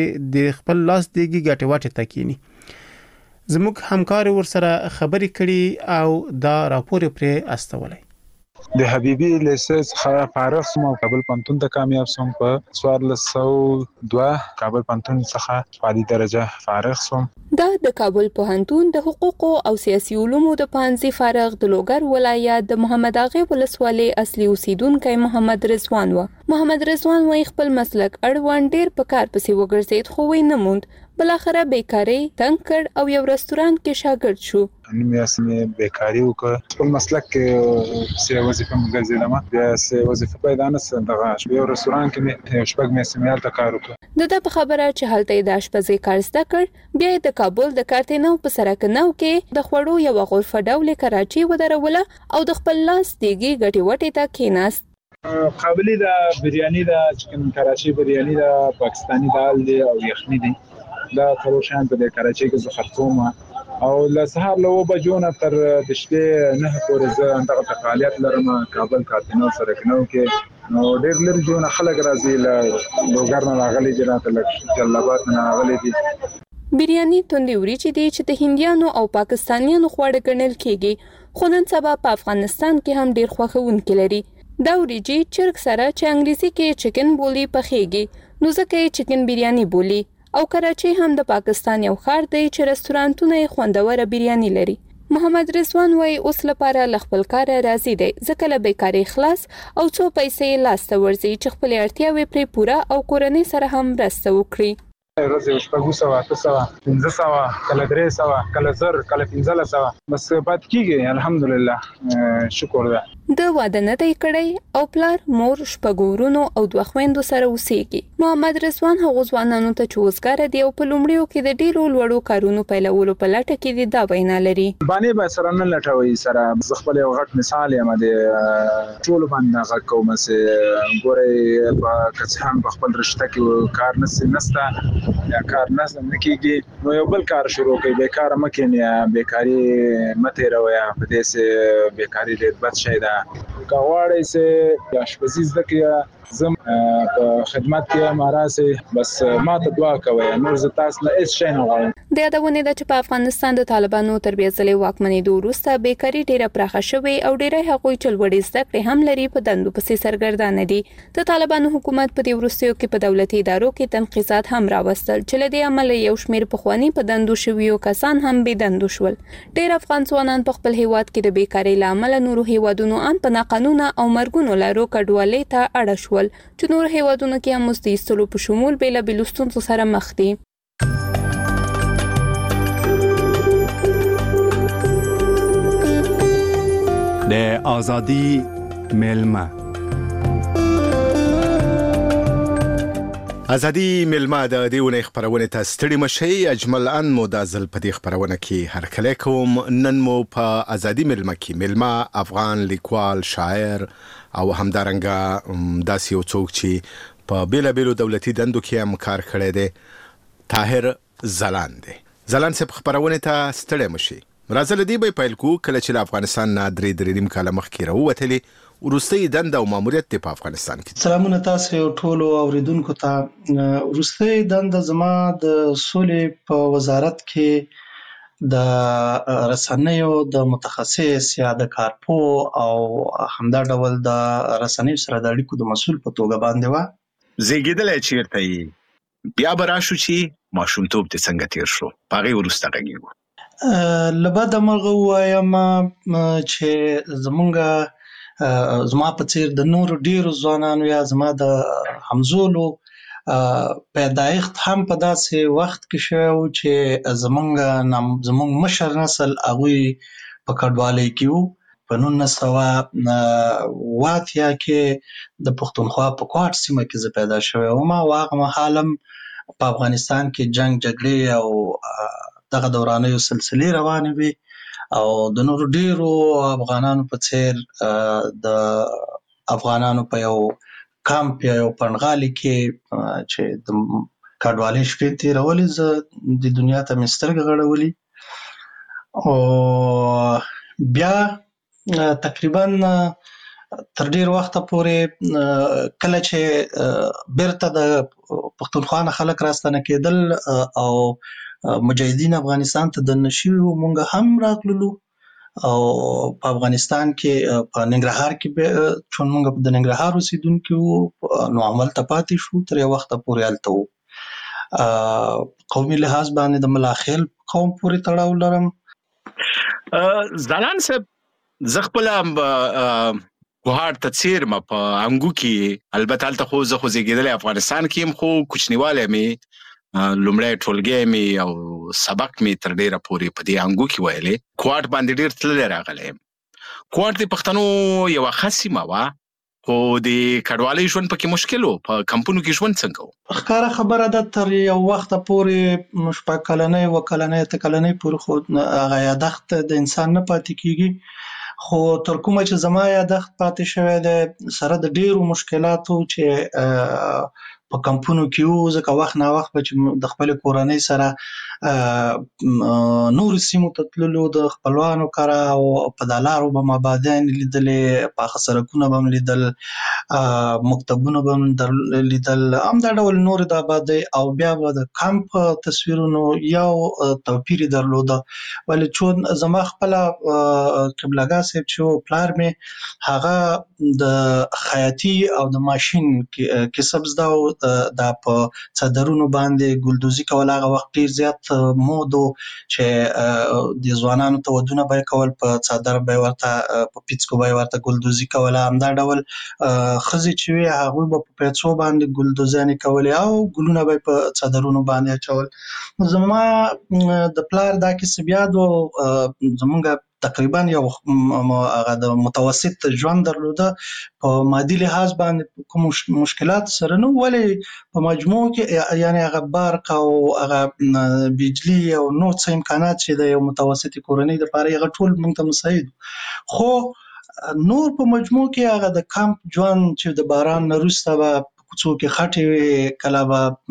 دیږي ګټه واټه تکینی. زموږ همکار ورسره خبرې کړي او دا راپور پرې استولای. د حبیبي لیسنس څخه فارغ شوم او کابل پوهنتون ته کامیاب شوم. په 1402 کابل پوهنتون څخه په عالی درجه فارغ شوم. دا د کابل پوهنتون د حقوق او سیاسي علومو د پوهنځي فارغ د لوګر ولایت د محمد اغا ولسوالۍ اصلي اوسیدونکو محمد رضوان و. محمد رضوان وايي خپل مسلک اړوند ډیر په کار پسې وګرځید خو وای نه موند. بلاخره بیکاری تنگ کړ او یو رستوران کې شاګرد شو. مې اسمه بیکاری وکړ. خپل مسلک کې سه وظیفه مګرځیدم. بیا سه وظیفه پیدا نه سم دغه یو رستوران کې یو شپږ میاشتې ته کار وکړ. د په خبره چې هلته د آشپزۍ کار زده کړ، بیا د کابل د کارتناو په سرکناو کې د خوړو یو غرفه ډول کراچي ودروله او د خپل لاس دیږي ګټي وټي ته کېناست. قابلی د بریانی د چکن کراچي بریانی د پاکستانی دال دی او یخنی دی. دا ټول شان په کراچي کې زه خرڅوم او له سهار له 9 بجو نه تر د شپې 9 پورې زه دغه فعالیت لرم. کابل کارتناو سرکناو کې نو ډېر لږ جون خلک راځي له لوګر نه راغلي جنات لک جلابات نه راغلي دي. بریانی توندې وریجې دي چې د هندیانو او پاکستانیانو خواړه ګڼل کېږي، خو نن سبا په افغانستان کې هم ډېر خوښونکي لري. دا وریجې چرګ سره چې انګلیسي کې چکن بولی پخېږي نو ځکه یې چکن بریانی بولی. او کراچي هم د پاکستان یو ښار دی چې رستورانتونه یې خوندوره بریانی لري. محمد رضوان وايي اوس لپاره ل خپل کار راضي دی ځکه له بیکاری خلاص او څو پیسې لاسته ورځي چې خپل اړتیاوې پرې پوره او کورنۍ سره هم مرسته وکړي. ورځ شپږ سوه 1500 کله 300 کله 1000 کله 1500 بس پات کیږي. الحمدلله شکر ده. د واده نه دی کړی او پلار مور شپږورونو او 2 خويندو سره اوسېږي. محمد رضوان هغه ځوانانو ته چې وزګار دي او په لومړیو کې د ډیرو لوړو کارونو پیلولو په لټه کې دي دا وینا لري. باندې به سره نه لټوي سره خپل یو غټ مثال یم د ټول باندې غږ کوم چې ګوري په کڅهم په خپل رشته کې کار نسته یا کار نه کیږي نو یو بل کار شروع کوي. بیکار مکه بیکاری مته رویا په دې سه بیکاری دې بد شي دا کاوړې سه آشپزي زده کړه زم په خدمت کې مراسه بس ما ته دعا کوي نور ز تاسو نه هیڅ شي نه غواړم. د یادونه ده چې په افغانستان د طالبانو تربیه ځلې واکمنېدو وروسته بیکاري ډیره پراخه شوې او ډیره هغوی چلوړې زده کړې هم لري په دندو پسې سرګردانه دي. د طالبانو حکومت په دې وروستیو کې په دولتي ادارو کې تنقیزات هم راوستل چې له دې امله یو شمېر پخواني په دندو شویو کسان هم بې دندو شول. ډیر افغان ځوانان په خپل هیواد کې د بیکارۍ له امله نورو هیوادونو ان په ناقانونه او مرګونو لارو کډوالۍ ته اړه شول چې نور هیوادونو کې هم مزد ایستلو په شمول بېلابېلو ستونزو سره مخ دي. د ازادي ملما ازادي ملما د دیونه خبرونه ته ستړي مشي اجمل ان مدازل په دې خبرونه کې هر کله کوم نن مو په ازادي ملما کې ملما افغان لیکوال شاعر او همدارنګه داسې یو څوک چې په بیلابیلو دولتي دندو کې هم کار کړی دی طاهر ځلاند دی. ځلاند صاحب خبرونه ته ستړي مشي راځل دی به پیل کو کله چې افغانستان نه درې نیم کاله مخکې راووتلې ورستۍ دنده او ماموریت په افغانستان کې. سلامونه تاسو ټول اوریدونکو ته. ورستۍ دنده زما د سولې په وزارت کې د رسنیو د متخصص یا د کارپو او همدا ډول د رسنیو سره د اړیکو د مسؤل په توګه باندې و. زیږیدل چیرته بیا براشو چې ماشومتوب ته څنګه تیر شو پاغي ورسته غږیږي. لبد مرغه وایم چې زما په څیر د نور ډیرو ځوانانو یا زما د همزولو پیدایښت هم په داسې وخت کې شو چې زمونږ مشر نسل هغوی په کډوالۍ کې وو. په 1980 کې د پښتونخوا په کوټ سیمه کې زه پیدا شوی وم او هغه مهال هم په افغانستان کې جنگ جګړې او دغه دورانیو سلسلې روانې وي او د نور ډیرو افغانانو په څیر د افغانانو په یو کامپ یا یو پنغالي کې چې د کډوالۍ شپې تیرولې زه د دنیا ته مې سترګې غړولې او بیا تقریبا تر ډیر وخته پورې کله چې بیرته د پښتونخوا نه خلک راستنه کېدل او مجاهدین افغانستان ته د نشیو مونږ هم راغلو او په افغانستان کې په ننګرهار کې چون مونږ د ننګرهار اوسیدونکو نو عمل ته پاتې شو تر یو وخت پورې الته وو. قومي لحاظ باندې د ملاخیل قوم پورې تړاو لرم. ځلان صاحب زغپل کوهار تفسیر ما په انګو کې البته الته خو زه زیږیدل افغانستان کې هم خو کوچنیواله می لومړی ټولګی می او سبق می تر ډیره پورې په دې انګو کې ویلې کوټ باندې ډیر تللی راغلی. کوټ د پښتنو یو خاصه ما خو د کډوالۍ ژوند پکې مشکل و په کمپونو کې ژوند څنګه و؟ ښکاره خبره ده تر یو وخت پورې شپږ کلنۍ و کلنۍ ته کلنۍ پورې خو هغه یادښت د انسان نه پاتې کیږي خو تر کومه چې زما یادښت پاتې شوی دی سره د ډیرو مشکلاتو چې په کمپونو کې وو ځکه وخت نا وخت چې د خپل کورنۍ سره نور سیمو ته تللو د خپلوانو کره او په دلارو به مابادین لیدلې په سرکونه به لیدل مکتبونه به لیدل هم دا ډول نور د آبادی او بیا به د کمپ تصویرونو یو توپیر درلوده ولی چون زما خپل قبلګا صاحب چې پلار مې هغه د خیاطي او د ماشين کسب زده دا په صدرونو باندې ګلدوزي کول هغه وخت ډیر زیات مودو چې د ځوانانو ته ودونه به کول په صدر به ورته په پیڅکو به ورته ګلدوزي کول هم دا ډول خزي چې وي هغه په پیڅو باندې ګلدوزانې کول او ګلونه به په صدرونو باندې چول. زما د پلار دا کې بیا د زمونږ تقریبا یو هغه د متوسط ژوند درلوده په مادي لحاظ باندې کوم مشکلات سره نو ولی په مجموع کې یعنی هغه برق او هغه بجلی او نور څه امکانات چې د یو متوسط کورنۍ لپاره هغه ټول موږ ته مساعد خو نور په مجموع کې هغه د کمپ ژوند چې د باران نه وروسته به کوڅو کې خټې کله به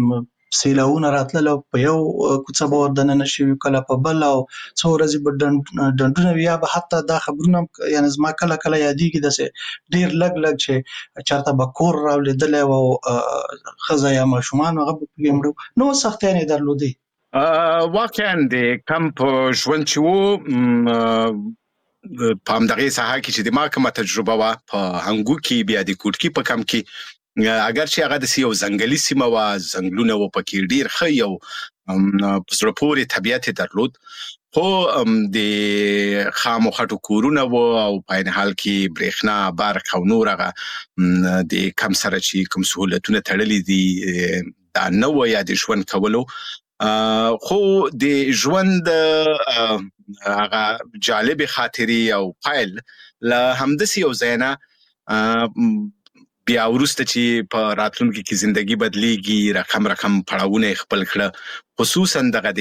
سیلاونه راتلل په یو کوڅه به وردننه شوي کله په بل او څو ورځې به ډنډونه وي یا به حتی دا خبرونه یعنې زما کله کله یادېږي داسې ډېر لږ چې چېرته به کور راولېدلی و او ښځه یا ماشومان هغه به پکې مړه نو سختیانې یې درلودې. واقعا د کمپ ژوند چې و په همدغې ساحه کې چې د ما کومه تجربه وه په هنګو کې بیا د کوټکي په کمپ کې اگر چې هغه داسې یو ځنګلي سیمه وه ځنګلونه و پکې ډېر ښه یو په زړه پورې طبیعت یې درلود خو د خامو خټو کورونه و او په عین حال کې برېښنا برق او نور هغه د کم سره چې کوم سهولتونه تړلي دي دا نه و یا د ژوند کولو خو د ژوند هغه جالبې خاطرې او پایل له همداسې یو ځای نه بیا وروسته چې په راتلونکي کې زندگی بدلیږي رقم پړاوونه خپل کړه خصوصا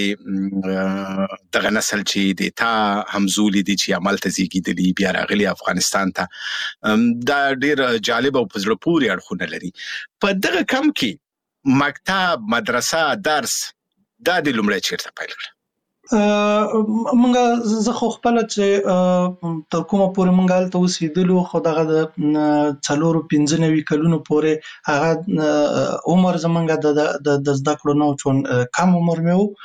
دغه نسل چې د تا همزولي دي چې عمل ته زیږیدلي بیا راغلي افغانستان ته دا ډېر جالب او په زړه پورې اړخونه لري. په دغه کم کې مکتب مدرسه درس دا د لومړی چیرته پیل کړه؟ مونږ زه خو خپله چې تر کومه پورې مونږ هلته اوسېدلو خو دغه د 4-95 کلونو پورې هغه عمر زمونږ د زده کړو نه و چون کم عمر مې و.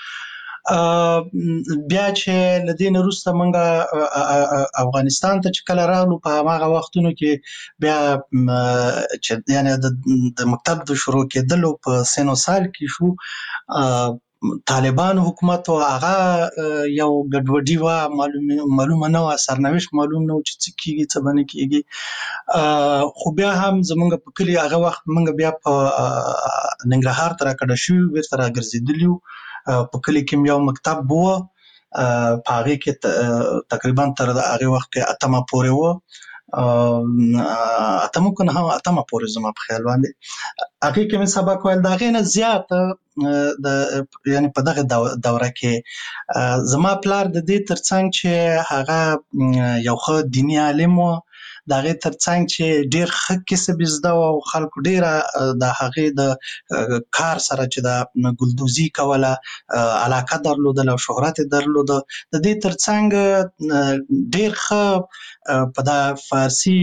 بیا چې له دې نه وروسته مونږ افغانستان ته چې کله راغلو په هماغه وختونو کې بیا چې یعنې د مکتب د شروع کېدلو په سن و سال کې شو طالبانو حکومت و هغه یو ګډوډي وه معلومه نه وه سرنوشت معلوم نه و چې څه کېږي څه به نه کېږي خو بیا هم زمونږ په کلي هغه وخت مونږ بیا په ننګرهار ته راکډه شوي بېرته راګرځېدلي وو په کلي کې یو مکتب و په هغې کې تقریبا تر هغې وخت کې اتمه پورې و اتمه کنه اتمه پورې زما په خیال باندې هغې کې مې سبق ویل د هغې نه زیات یعنې په دغه دوره کې زما پلار د دې ترڅنګ چې هغه یو ښه دیني عالم و د هغې ترڅنګ چې ډېر ښه کسب یې زده و او خلکو ډېره د هغې د کار سره چې د ګلدوزي کوله علاقه درلودله او شهرت یې درلوده د دې ترڅنګ ډېر ښه په دا فارسي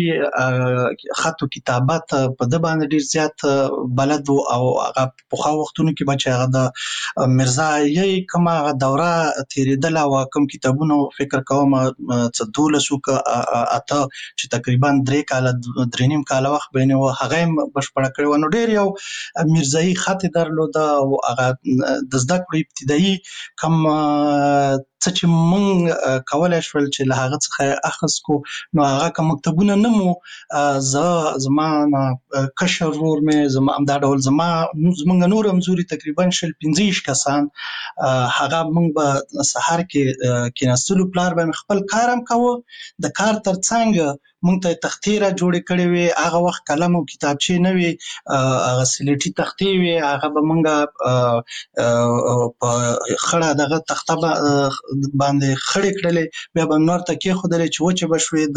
خط و کتابت په ده باندې ډېر زیات بلد و او هغه پخوا وختونو کې به چې هغه د مرزایي کومه هغه دوره تېرېدله او کوم کتابونه فکر کوم څه 12 اته چې تقریبا 3 کاله 3.5 کاله وخت به یې و هغه یې بشپړه کړې وه نو ډېر یو مرزایي خط یې درلوده او هغه د زده کړو ابتدایي کوم څه چې مونږ کولی شول چې له هغه څخه یې اخیست کو نو هغه که مکتبونه نه مو زما کشر ورور مې همدا ډول زمونږ نور همزوري تقریبا 15 کسان هغه مونږ به سهار کې کېناستلو پلار به مې خپل کار هم کوه د کار ترڅنګ مونږ ته تختې را جوړې کړې وې هغه وخت قلم او کتابچې نه وې هغه سلیټي تختې وې هغه به مونږ په خړه دغه تخته باندې خړې کړلې بیا به نور ته کېښودلې چې وچې به شوې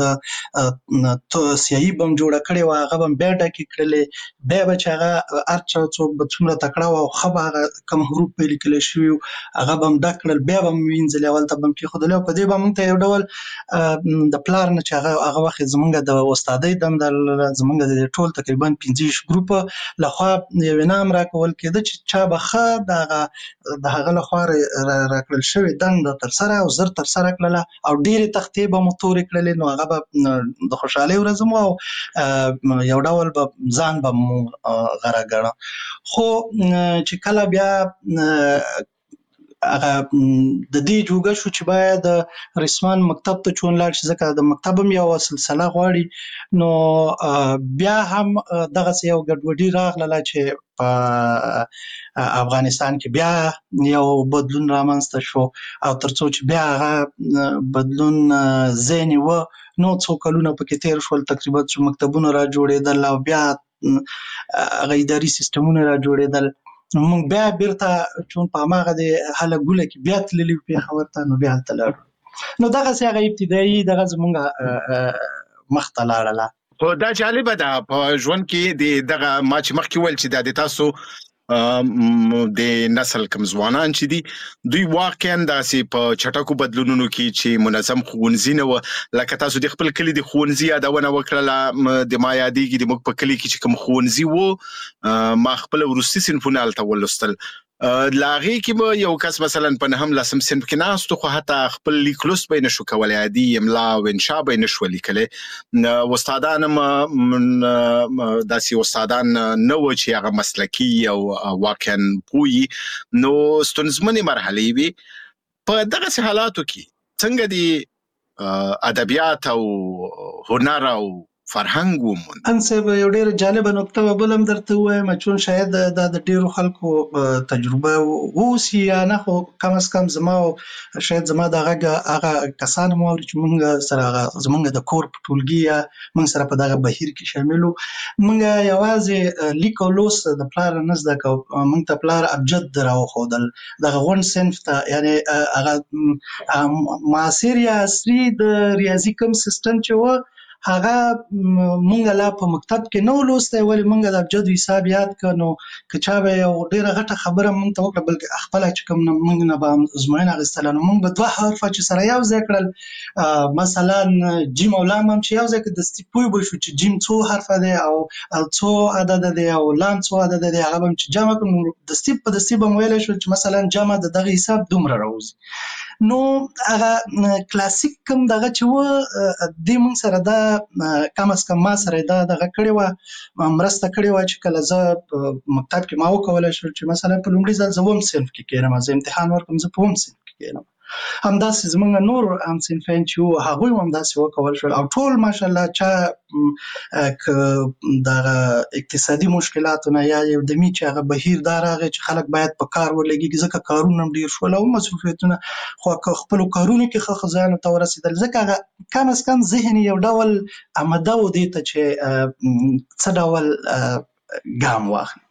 د سیاهي به م جوړه کړې وه هغه به م بیا ډکې کړلې بیا به چې هغه هر چا څوک به څومره تکړه وه او ښه به هغه کوم حروف به یې لیکلی شوي وو هغه به م ډک کړل بیا به م وینځلې اول ته به م کېښودلې او په دې به مونږ ته یو ډول د پلار نه چې هغه وخت زمونږ د استادۍ دنده زمونږ د ټول تقریبا 15 ګروپه لخوا یو انعام راکول کېده چې چا به ښه د هغه لخوا راکړل شوې دنده ترسره او زر ترسره کړله او ډېرې تختې به مو تورې کړلې نو هغه به د خوشحالۍ ورځ مو او یو ډول به ځان به مو غره ګڼه خو چې کله بیا هغه د دې جوګه شو چې باید رسمان مکتب ته چون لاړ شي ځکه د مکتب هم یو سلسله غواړي نو بیا هم دغسې یو ګډوډي راغله چې په افغانستان کې بیا یو بدلون رامنځته شو او تر څو چې بیا هغه بدلون ځای نیوه نو څو کلونه پکې تېر شول تقریبا چې مکتبونه را جوړېدل او بیا هغه اداري سیستمونه را جوړېدل نو موږ بیا بیرته چون په هماغه د هله ګوله کې بیا تللي وو پېښور ته نو بیا هلته لاړو نو دغسې هغه ابتدایي دغه زمونږ مخته لاړله. خو دا جالبه ده په ژوند کې دغه ما چې مخکې ویل چې دا د تاسو د نسل کم ځوانان چې دي دوی واقعا داسې په چټکو بدلونونو کې چې منظم ښوونځي نه و لکه تاسو د خپل کلی د ښوونځي یادونه وکړه د ما یادېږي د موږ په کلی کې چې کوم ښوونځي و ما خپل وروستي صنفونه هلته ولوستل لاغې کې به یو کس مثلا په نهم لسم صنف کې ناست خو حتی خپل لیک لوست به نشو کولی عادي املا او انشاء به نشو لیکلی استادان داسې استادان نه و چې هغه مسلکي او واقعا پوهي نو ستونزمنې مرحلې وي په دغسې حالاتو کې څنګه د ادبیات او هنر او فرهنګ ومون انسب یو ډیر جالب نقطه بلم درته وایم چون شاید د ډیرو خلکو تجربه ووسی یا نه خو کم از کم زما شاید زما دغه هغه کسان مو چې موږ سره زمونږ د کور په ټولګي یا موږ سره په دغه بهیر کې شاملو موږ یوازې لیک او لوست د پلار نه زده کو موږ ته پلار ابجد راو خودل دغه غون صنف ته یعنی هغه معاصر یا عصري د ریاضي کوم سیستم چې و هغه مونږ لا په مکتب کې نو لوسته ولی مونږ د ابجد حساب یاد کړو که چا به یو ډیره غټه خبره مونږ ته وکړه بلکې خپل چې کوم مونږ نه به ازموینه غوښتل نو مونږ به دوه حرف چې سره یو ځای کړل مثلا جیم او لام هم چې یو ځای کې د ستپوي به شو چې جیم څو حرف دی او څو عدد دی او لام څو عدد دی هغه هم چې جمع کوم د ستپ په ستپ مویل شو چې مثلا جمع د دغه حساب دومره راوځي نو هغه کلاسیک کوم دغه چې و د مونږ سره دا کم از کم ما سره دا دغه کړی و مرسته کړی و چې کله زه مکتب کې ما وکولای شو چې مثلا په لومړي ځل زه وم صنف کې کېنم زه امتحان ورکوم زه په وم صنف کې کېنم همداسې زمونږ نور هم صنفین چې هغوی هم همداسې وکول شول او ټول ماشاءالله چا دغه اقتصادي مشکلاتو نه یا یو دمي چې هغه بهیر دا راغی چې خلک باید په کار ولګي ځکه کارونه هم ډېر شول او مصروفیتونه خو خپلو کارونو کې ښه ښځیانو ته ورسېدل ځکه هغه کم از کم ذهن یو ډول آماده و دې ته چې څه ډول ګام واخلي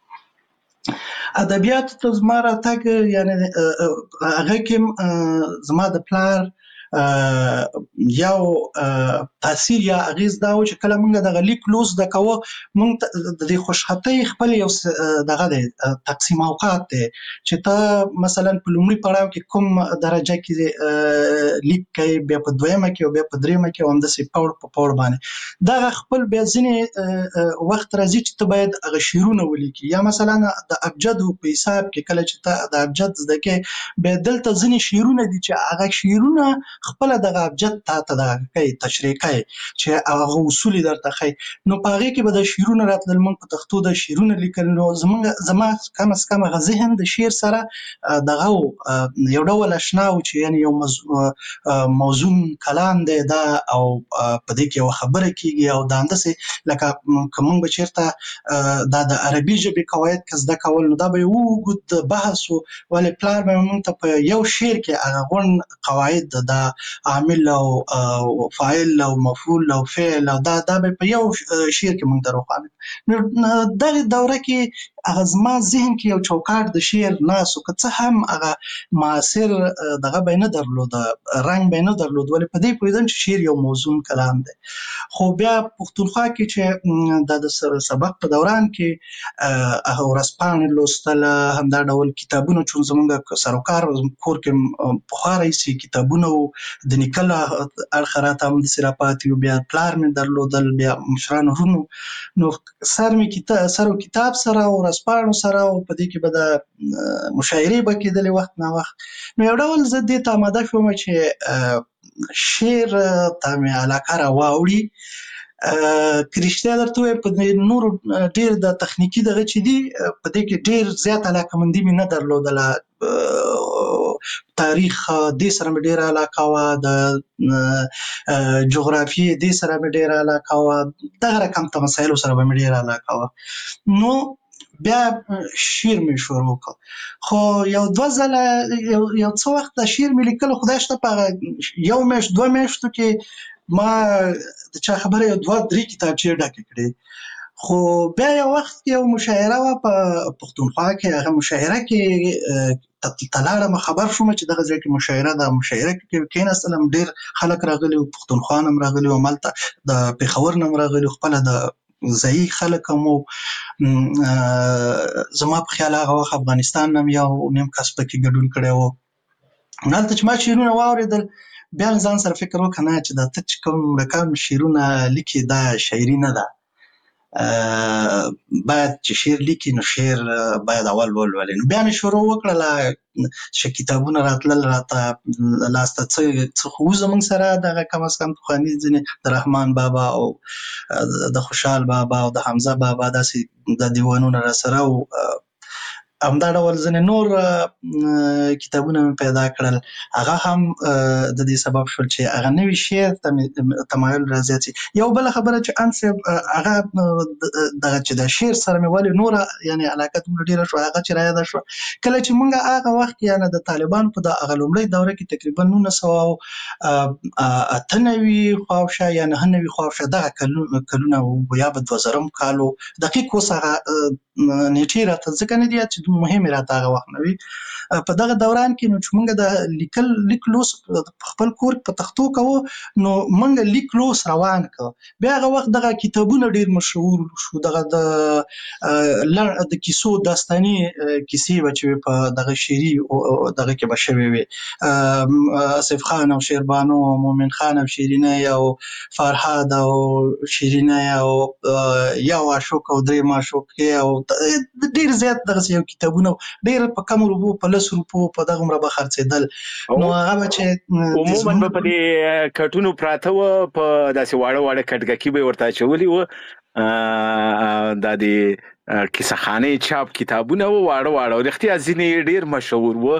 ادبیاتو ته زما راتګ یعنی هغه کې زما د پلار یو تاثیر یا اغیز دا و چې کله موږ دغه لیک لوست د کوو موږ د دې خوشحالۍ خپل یو دغه دی تقسیم اوقات دی چې ته مثلا په لومړي پړاو کې کوم درجه کې لیک کوي بیا په دویمه کې او بیا په دریمه کې همداسې پوړ په پوړ باندې دغه خپل بیا ځینې وخت راځي چې ته باید هغه شعرونه ولیکي یا مثلا د ابجد په حساب کې کله چې ته د ابجد زده کوې بیا دلته ځینې شعرونه دي چې هغه شعرونه خپل دغه ابجد ته د کوي تشریح کوي چې هغه اصول درته کوي نو په هغه کې به د شعرونه راتلل موږ په تختو د شعرونه لیکل نو زما کم از کم هغه ذهن د شعر سره دغه یو ډول آشنا و چې یعنی یو موزون کلام دی دا او په دې کې یو خبره کیږي او دا انداسې لکه کوم به چیرته دا د عربي ژبې قواعد که زده کول نو دا به یو اوږد بحث و ولې پلار به موږ ته په یو شعر کې هغه غون قواعد د عامل او فاعل او مفعول او فعل او دا به په یو شعر کې موږ ته روښانه نو دغه دوره کې هغه زما ذهن کې یو چوکاټ د شعر ناسو که څه هم هغه معاصر دغه به نه درلود رنګ به نه درلود ولې په دې پوهېدم چې شعر یو موزون کلام دی خو بیا پښتونخوا کې چې د سبق په دوران کې هغه ورځپاڼې لوستل همدا ډول کتابونه چون زمونږ سروکار کور کې پخوا راهیسې کتابونه د نیکه اړخه راته همداسې راپاتې وو بیا پلار مې درلودل بیا مشرانو ورونو نو سر و کتاب سره او ورځپاڼو سره او په دې کې به د مشاعرې به کېدلې وخت نه وخت نو یو ډول زه دې ته آماده شوم چې شعر ته مې علاقه راواوړي که رښتیا درته ووایم په نورو ډېر د تخنیکي دغه چې دي په دې کې ډېر زیات علاقهمندي مې نه درلودله تاریخ دې سره مې ډېره علاقه وه د جغرافیې دې سره مې ډېره علاقه وه دغه رقم ته مسایلو سره به مې ډېره علاقه وه نو بیا شعر مې شروع کړ خو یو دوه ځله یو څه وخت د شعر مې لیکلو خدای شته په هغه یو میاشت دوه میاشتو کې ما د چا خبره یو دوه درې کتابچې ډکې کړې خو بیا یو وخت کې یو مشاعره وه په پښتونخوا کې هغه مشاعره کې تلاړم خبر شوم چې دغه ځای کې مشاعره ده مشاعره کې کېناستلم ډېر خلک راغلي وو پښتونخوا نه هم راغلي وو همالته د پېښور نه هم راغلي وو خپله د ځایي خلک هم زما په خیال هغه وخت افغانستان هم یو نیم کس پکې ګډون کړی و. هلته چې ما شعرونه واورېدل بیا ځان سره فکر وکړه نه چې دا ته چې کوم رقم شعرونه لیکي دا شاعري نه ده. باید چې شعر لیکي نو شعر باید اول ولولي. نو بیا مې شروع وکړله چې کتابونه راتلل راته لاسته څه خو زموږ سره دغه کم از کم پخواني ځینې د رحمان بابا او د خوشحال بابا او د حمزه بابا داسې د دیوانونه راسره و. همدا ډول ځینې نور کتابونه مې پیدا کړل، هغه هم د دې سبب شول چې هغه نوي شعر ته مې تمایل رازیات شي. یو بله خبره چې ان صاحب هغه دغه چې د شعر سره مې ولې نوره یعنې علاقه دومره ډېره شوه هغه چې رایاده شوه کله چې موږ هغه وخت یعنې د طالبانو په د هغه لومړۍ دوره کې تقریبا 1998 خواوشا یا 99 خواوشا دغه کلونه یا به 2000 کال و. دقیق اوس هغه نیټې راته ځکه نه دي یاد چې مهمې راته هغه وخت نه وي. په دغه دوران کې نو چې موږ د لیک لوست په خپل کور په تختو کوو نو موږ لیک لوست روان کو. بیا هغه وخت دغه کتابونه ډېر مشهور شو، دغه د کیسو داستاني کیسې به چې په دغه شعري دغه کې به شوې وي، آصف خان او شیربانو او مومن خان او شیرینه او فرهاد او شیرینه او یو عاشق او درې معشوقې او ډېر زیات دغه یو کتابونه ډېر په کم روپو په 10 روپو په دغه عمره به خرڅېدل. نو هغه به چې عموما به په دې کټونو پراته وه، په داسې واړه واړه کټګکي به یې ورته اچولي وه. دا د کیسه خانې چاپ کتابونه وه واړه واړه، رښتیا ځینې ډېر مشهور وه.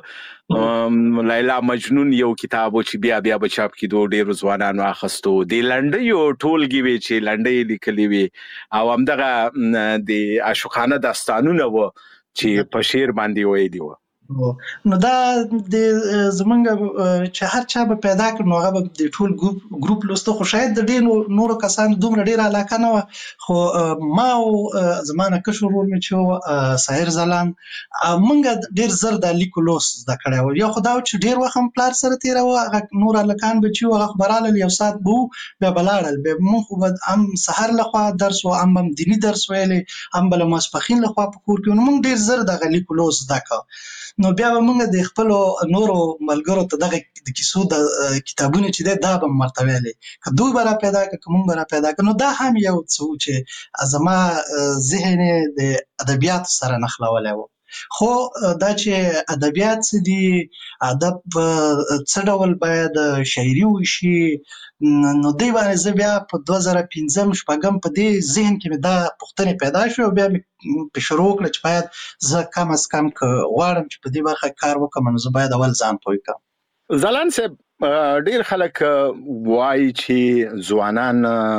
لیلا مجنون یو کتاب و چې بیا به چاپ کېدو، ډېرو ځوانانو اخیستو. د لنډیو ټولګې وې چې لنډۍ لیکلې وې او همدغه د عاشقانه داستانونه وه چې په شعر باندې ویلي وه. نو دا د زمونږ چې هر چا به پیدا کړ نو هغه به د ټول ګروپ لوسته، خو شاید د ډېرو نورو کسانو دومره ډېره علاقه نه وه. خو ما او زما نه کشر ورور مې چې و ساحر ځلاند موږ ډېر زر د لیکو لوست زده کړی و. یو خو دا و چې ډېر وخت هم پلار سره تېراوه، هغه نور هلکان به چې و هغه خو به رالل یو ساعت به و بیا به لاړل. بیا مونږ خو به هم سهار لخوا درس و هم دیني درس ویلی هم به له ماسپښین لخوا په کور کې و. نو موږ ډېر زر دغه لیکو لوست زده کړه. نو بیا به موږ د خپلو نورو ملګرو ته دغه د کیسو د کتابونه چې دی دا به م ورته ویلې، که دوی به را پیدا کړه که موږ به را پیدا کړه. نو دا هم یو څه و چې زما ذهن یې د ادبیاتو سره نښلولی و. خو دا چې ادبیات څه دي، ادب څه ډول باید شاعري وشي، نو دې باندې زه بیا په 2005-06 په دې ذهن کې مې دا پوښتنې پیدا شوې او بیا مې په شروع وکړه چې باید زه کم از کم که غواړم چې په دې برخه کار وکړم نو زه باید اول ځان پوه کړم. ځلاند صاحب، ډېر خلک وایي چې ځوانان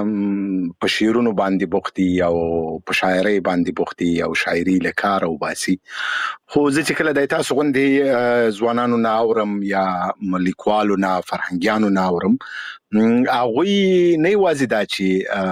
په شعرونو باندې بوخت دي او په شاعرۍ باندې بوخت دي او شاعري له کاره وباسي. خو زه چې کله د تاسو غوندې ځوانانو نه اورم یا لیکوالو نه فرهنګیانو نه اورم، هغوی نه یوازې دا چې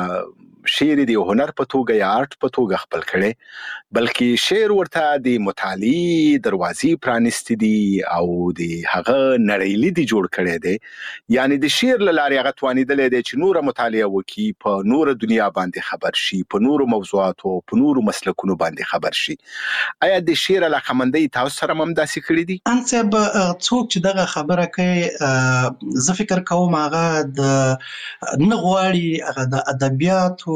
شعر د هنر په توګه یا آرټ په توګه خپل کړي، بلکې شعر ورته د مطالعې دروازې پرانیستې دي او د هغه نړۍ لید جوړ کړی دی. یعنی د شعر له لارې هغه توانېدلی دی چې نوره مطالعه وکړي، په نوره دنیا باندې خبر شي، په نورو موضوعاتو په نورو مسلکونو باندې خبر شي. آیا د شعر علاقمندۍ تاسو سره هم داسې کړي دي؟ ان صاحب، څوک چې دغه خبره کوي زه فکر کوم هغه نه غواړي هغه د ادبیاتو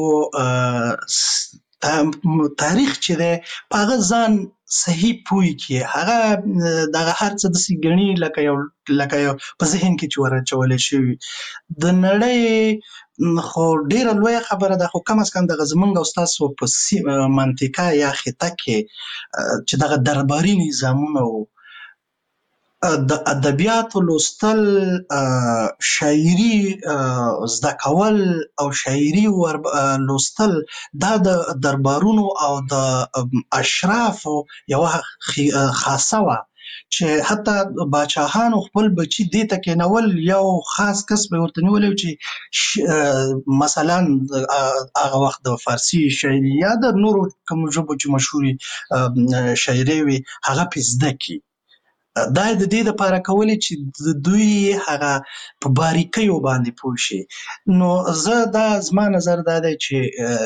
تاریخ چې دی په هغه ځان صحیح پوه کړي. هغه دغه هر څه داسې ګڼي لکه یو په ذهن کې چې ورچولی شوي. د نړۍ خو ډېره لویه خبره ده، خو کم از کم دغه زمونږ او ستاسو په منطقه یا خطه کې چې دغه درباري نظامونه وو، د ادبیاتو لوستل، شاعري زده کول او شاعري لوستل دا د دربارونو او د اشرافو یوه خاصه وه چې حتی باچاهانو خپل بچي دې ته کېنول، یو خاص کس به ورته نیولی چې مثلا هغه وخت د فارسي شاعري یا د نورو کومو ژبو چې مشهورې شاعرۍ وي هغه پې زده کړي. دا د دې دپاره کولې چې دوی هغه په باریکیو باندې پوه شي. نو زه دا زما نظر دا دی چې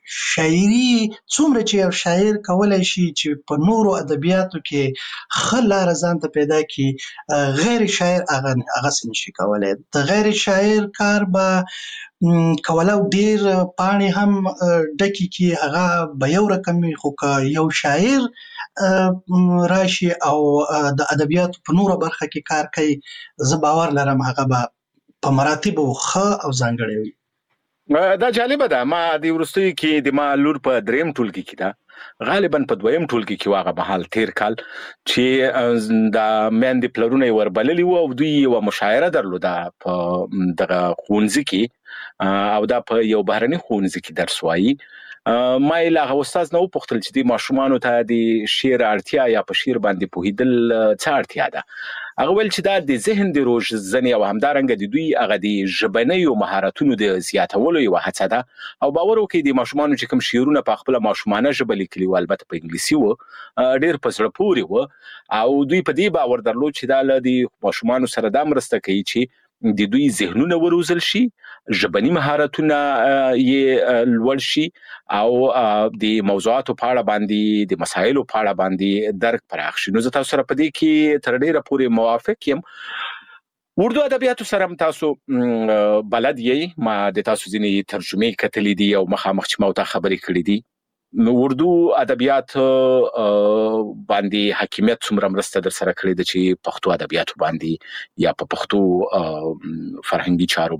شاعري څومره چې یو شاعر کولای شي چې په نورو ادبیاتو کې ښه لاره ځان ته پیدا کړي، غیر شاعر هغه نشي کولای. د غیر شاعر کار به کولو ډیر پاڼې هم ډکې کې هغه به یو رقم وي، خو که یو شاعر راشي او د ادبیاتو په نوره برخه کې کار کوي، زه باور لرم هغه به په مراتبو ښه او ځانګړی وي. دا جالبه ده. ما د وروستیو کې د ما لور په دریم ټولګي کې ده، غالبا په دویم ټولګي کې واغه مهال تیر کال چې د میندې پلرونه یې وربللي وو او دوی یوه مشاعره درلوده په دغه ښوونځي کې او دا په یو بهرني ښوونځي کې درس وایي. ما یې له هغه استاد نه وپوښتل چې د ماشومانو ته د شعر اړتیا یا په شعر باندې پوهېدل څه اړتیا ده. هغه ویل چې دا د ذهن د روزنې او همدارنګه د دوی هغه د ژبنیو مهارتونو د زیاتولو یوه هڅه ده. او باور وکړئ د ماشومانو چې کوم شعرونه په خپله ماشومانه ژبه لیکلي وو، البته په انګلیسي وو، ډېر په زړه پورې وو او دوی په دې باور درلود چې دا له د ماشومانو سره دا مرسته کوي چې د دوی ذهنونه وروزل شي، ژبني مهارتونه یې لوړ شي او د موضوعاتو په اړه باندې، د مسایلو په اړه باندې درک پراخ شي. نو زه تاسو سره په دې کې تر ډیره پورې موافق یم. اردو ادبیاتو سره هم تاسو بلد یې، ما د تاسو ځینې ترجمې کتلې دي او مخامخ چې ما ورته خبرې کړې دي. اردو ادبیات باندې حاکمیت څومره مرسته در سره کړې ده چې پښتو ادبیاتو باندې یا په پښتو فرهنګي چارو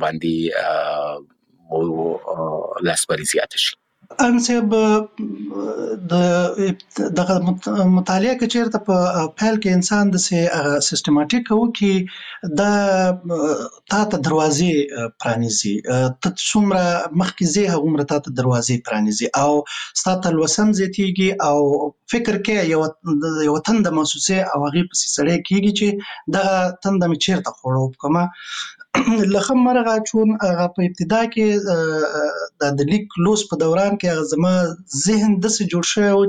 باندې لاسبري زیاته شي؟ انصب دغه مطالعه کې چیرته په پیل کې انسان د سیستماتیک وو کې دا تا ته دروازې پرانیزي، ته څومره مخکې ځې هغومره تا ته دروازې پرانیزي او ستا ته لوسم زیاتېږي او فکر کې یو تنده محسوسې او هغې پسې سړی کېږي چې دغه تنده مې چیرته خوړه وکړمه. لخم مرغه چون هغه په ابتدا کې د لیک لوست په دوران کې هغه زما ذهن داسې جوړ شوی و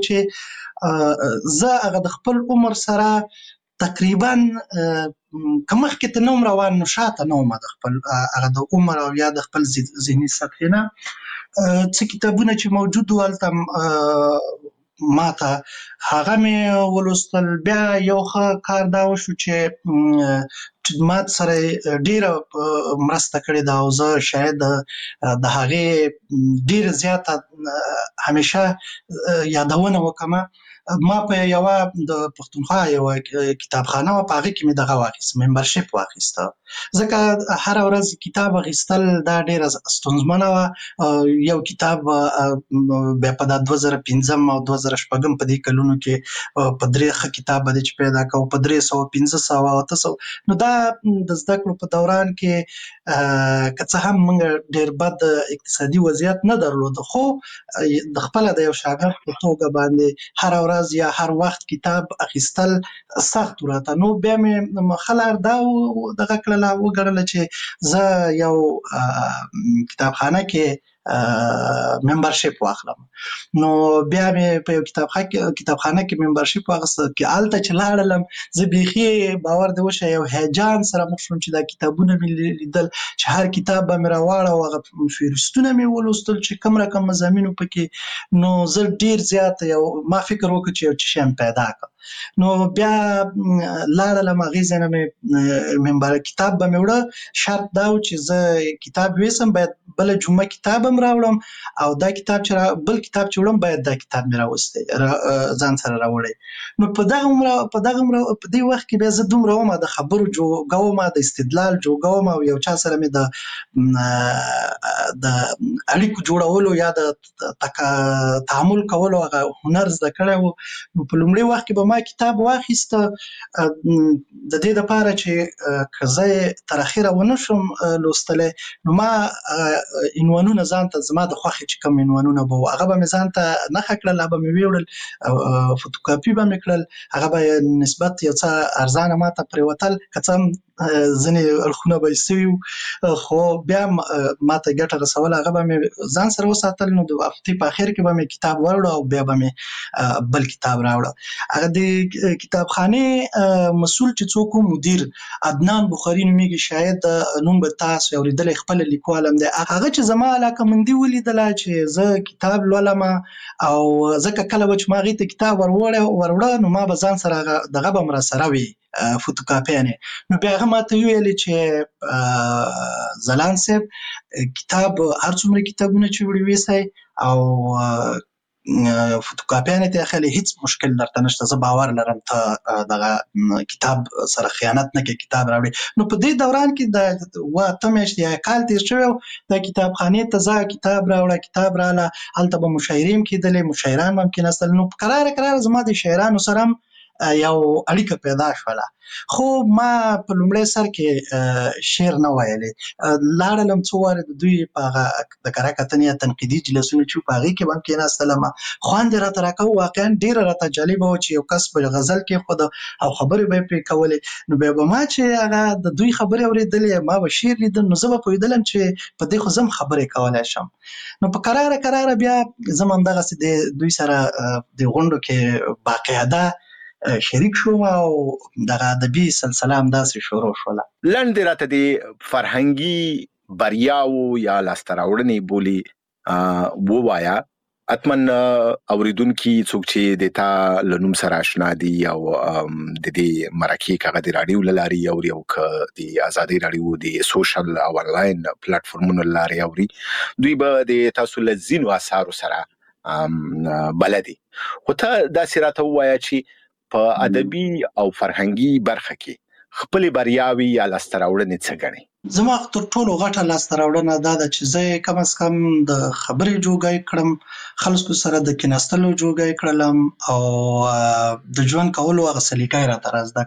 چې زه هغه د خپل عمر سره تقریبا که مخکې ته نه وم روان نو شاته نه وم د خپل هغه د عمر او یا د خپل ذهني سطحې نه. څه کتابونه چې موجود وو هلته ماته هغه مې ولوستل. بیا یو ښه کار دا وشو چې ما سره ډیره مرسته کړې ده او زه شاید د هغې ډیره زیاته همیشه یادونه وکړم. ما په یوه د پښتونخوا یوه کتابخانه وه، په هغې کې مې دغه واخیست، ممبرشپ واخیسته. ځکه هره ورځ کتاب اخیستل دا ډیره ستونزمنه وه. یو کتاب بیا په دا 2005 او 2006 په دې کلونو کې په 3 ښه کتاب باندې چې پیدا کوو په 300 1500 او 800. نو دا د زده کړو په دوران کې که څه هم موږ ډیر بد اقتصادي وضعیت نه درلود، خو د خپله د یو شاګرد په توګه باندې هره ورځ یا هر وخت کتاب اخیستل سخت راته. نو بیا مې خلار دا دغه کړله وګڼله چې زه یو کتابخانه کې ممبرشپ واخلم. نو بیا مې په یو کتابخانه کې ممبرشپ واخیسته چې هلته چې لاړلم زه بیخي باور دې وشه یو هیجان سره مخ شوم چې دا کتابونه مې لیدل چې هر کتاب به مې راواړه او هغه فهرستونه مې ولوستل چې کوم رقم مضامینو پکې. نو زه ډیر زیات ما فکر وکړ چې یو څه شی پیدا کړم. نو بیا لاړلم هغې ځای نه مې کتاب به مې وړه. شرط دا و چې زه کتاب ویسم باید بله جمعه کتاب هم راوړم او دا کتاب چې بل کتاب چې وړم باید دا کتاب مې راوستی ځان سره راوړی. نو په دې وخت کې بیا زه دومره وم د خبرو جوګه وم، د استدلال جوګه وم او یو چا سره مې د اړیکو جوړولو یا د تعامل کولو هغه هنر زده کړی و. نو په لومړي وخت کې به ما کتاب واخیسته د دې دپاره چې که زه یې تر اخره ونه شم لوستلی نو ما عنوانونه ځان ته زما د خوښې چې کوم عنوانونه به وو هغه به مې ځان ته نښه کړل، هغه به مې ویوړل، فوټوکاپي به مې کړل، هغه به نسبت یو څه ارزانه ما ته پرېوتل. که څه هم ځنې اړخونه به سوي خو بیا ماته ګټه رسول هغه به مې ځان سره وساتل. نو د هفتې په اخر کې به مې کتاب وروړه او بیا به مې بل کتاب راوړه. هغه د کتابخانه مسؤل چې څوک مدیر عدنان بخاری نومیږي، شاید نوم به تاسو اوریدلی، خپل لیکوال هم دی. هغه چې زما علاقه مندي ولیدله چې زه کتاب لولم او ځکه کله به چې ما هغې ته کتاب وروړه نو ما به ځان سره دغه به م راسره وي فوتوکاپیانې. نو بیا هغه ماته وویلې چې ځلاند صاحب کتاب هر څومره کتابونه چې وړي ویسئ او فوتوکاپیانې ته اخلي هیڅ مشکل درته نشته، زه باور لرم ته دغه کتاب سره خیانت نه کوې، کتاب راوړي. نو په دې دوران کې د 8 میاشتې یا کال تېر شوی و، د کتابخانې ته ځه کتاب راوړه، کتاب راغله، هلته به مشاعرې هم کېدلې، مشاعران به هم کېناستل. نو کراره زما د شاعرانو سره هم یو اړیکه پیدا شوله. خو ما په لومړی سر کې شعر نه ویلې، لاړلم څو وارې د دوی په هغه د کره کتنې یا تنقیدي جلسونه چې په هغې کې به هم کېناستلم، خوند یې راته راکاوه. واقعا ډېره راته جالبه وه چې یو کس به غزل کېښود او خبرې به یې پرې کولې. نو بیا به ما چې هغه د دوی خبرې اورېدلې، ما به شعر لیدل، نو زه به پوهېدلم چې په دې خو زه هم خبرې کولی شم. نو په کراره بیا زه هم همدغسې د دوی سره د غونډو کې باقاعده شریک شوم او دغه ادبي سلسله همداسې شروع شوله. لنډ راته د فرهنګي بریاو یا لاسته راوړنې بولي ووایه. حتمن اوریدونکي څوک چې د تا له نوم سره اشنا دي او د دې مرکې هغه د راډیو له لارې اوري او که د ازادي راډیو د سوشل او انلاین پلیټفارمونو له لارې اوري، دوی به د تاسو له ځینو اثارو سره بلدي. خو ته داسې راته ووایه چې په ادبي او فرهنګي برخه کې خپل بریاوي یا لاسته راوړنې څه ګڼې؟ زما تر ټولو غټه لاسته راوړنه دا ده چې زه کم از کم د خبرې جوګی کړم، خلکو سره د کېناستلو جوګی کړلم او د ژوند کولو هغه سلیقه یې راته را زده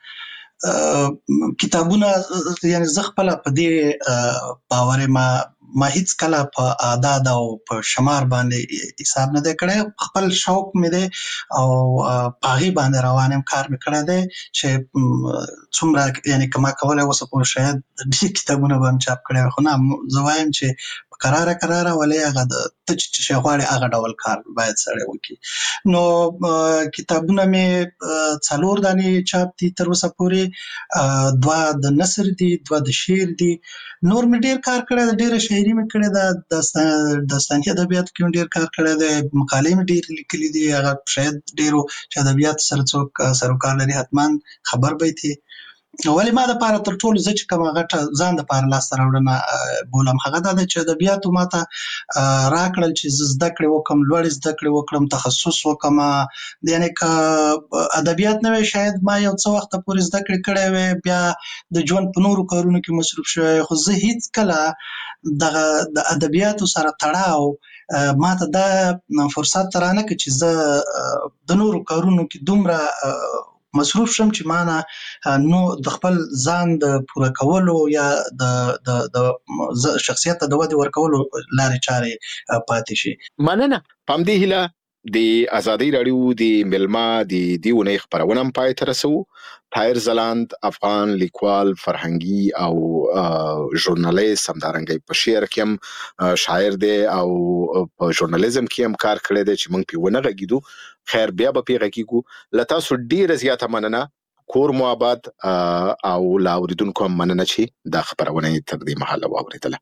کړله. کتابونه یعنې زه خپله په دې باور یم ما هیڅ کله په اعداد او په شمار باندې حساب نه دی کړی، خپل شوق مې دی او په هغې باندې روان یم، کار مې کړی دی چې څومره یعنې که ما کولی اوسه پورې شاید ډېر کتابونه به هم چاپ کړی، خو نه زه وایم چې په کراره ولې هغه ته چې شی غواړې هغه ډول کار باید سړی وکړي. نو کتابونه مې 4 دانې چاپ دي تر اوسه پورې، 2 د نثر دي، 2 د شعر دي. نور مې ډېر کار کړی دی، ډېره شاعري مې کړې ده، داستاني ادبیاتو کې مې ډېر کار کړی دی، مقالې مې ډېرې لیکلي دي. هغه شاید ډېرو چې ادبیاتو سره څوک سروکار لري حتما خبر به یې. ولې ما دپاره تر ټولو زه چې کومه غټه ځان دپاره لاسته راوړنه بولم هغه دا ده چې ادبیاتو ماته راکړل چې زه زده کړې وکړم، لوړې زده کړې وکړم، تخصص وکړم. یعنې که ادبیات نه وی شاید ما یو څه وخته پورې زده کړې کړی وی، بیا د ژوند په نورو کارونو کې مصروف شوی، خو زه هیڅ کله دغه د ادبیاتو سره تړاو ماته دا فرصت رانه کړ چې زه د نورو کارونو کې دومره مصروف شم چې مانه نو د خپل ځان د پوره کولو یا د شخصیت ته د ودې ورکولو لارې چارې پاتې شي. مننه. په همدې هیله د ازادي راډیو د ملما د دې اونۍ خپرونه هم پای ته رسوو. طاهر ځلاند افغان لیکوال، فرهنګي او ژورنالیست، همدارنګه په شعر کې هم شاعر دی او په ژورنالیزم کې هم کار کړی دی چې موږ پې ونه غږېدو. خیر بیا به پې غږېږو. له تاسو ډېره زیاته مننه، کور مو آباد او له اورېدونکو هم مننه چې دا خپرونه یې تر دې مهاله واورېدله.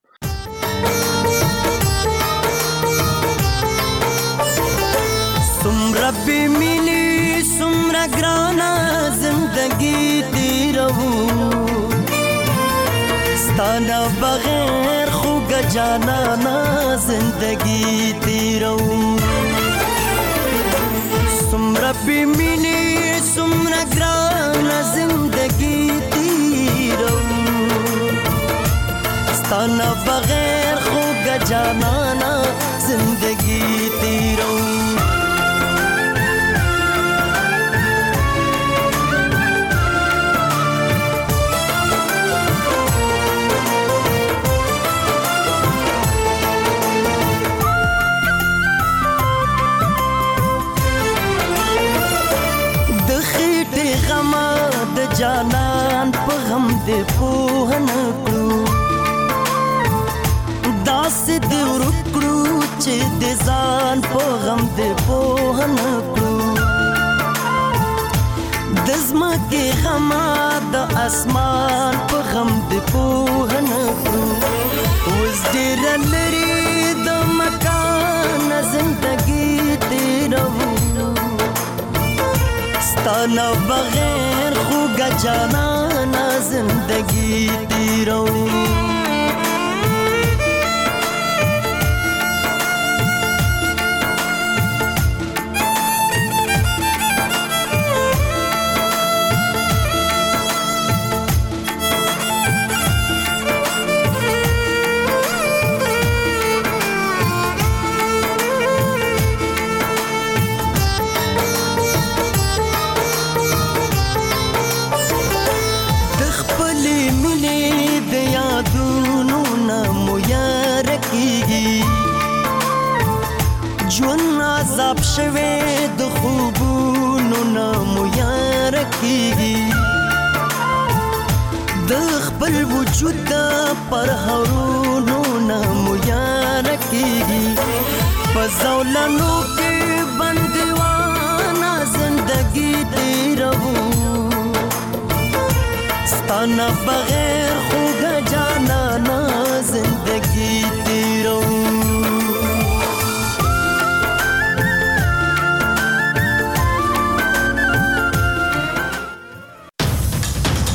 څومره بې مینې څومره ګرانه زندګي تېروو، ستا نه بغیر خوږه جانانه زندګي تېروو. څومره بې مینې څومره ګرانه زندګي تېروو، ستا نه بغیر خوږه جانانه زندګي تېروو. جانان په غم دې پوه نه کړو داسې دې ورک کړو چې د ځان په غم دې پوه نه کړو د ځمکې غمه د اسمان په غم دې پوه نه کړو اوس ډېره لرې د مکان زندګي تېروو ستا نه بغیر خوږه جانانه زندګي تېروو عذاب شوه د خوبونو نامو یار کیږي د خپل وجود پر هرونو نامو یار کیږي پزولانو کې بندوانه زندگی تیرو ستانه بغیر خوږه جانانه زندگی تیرو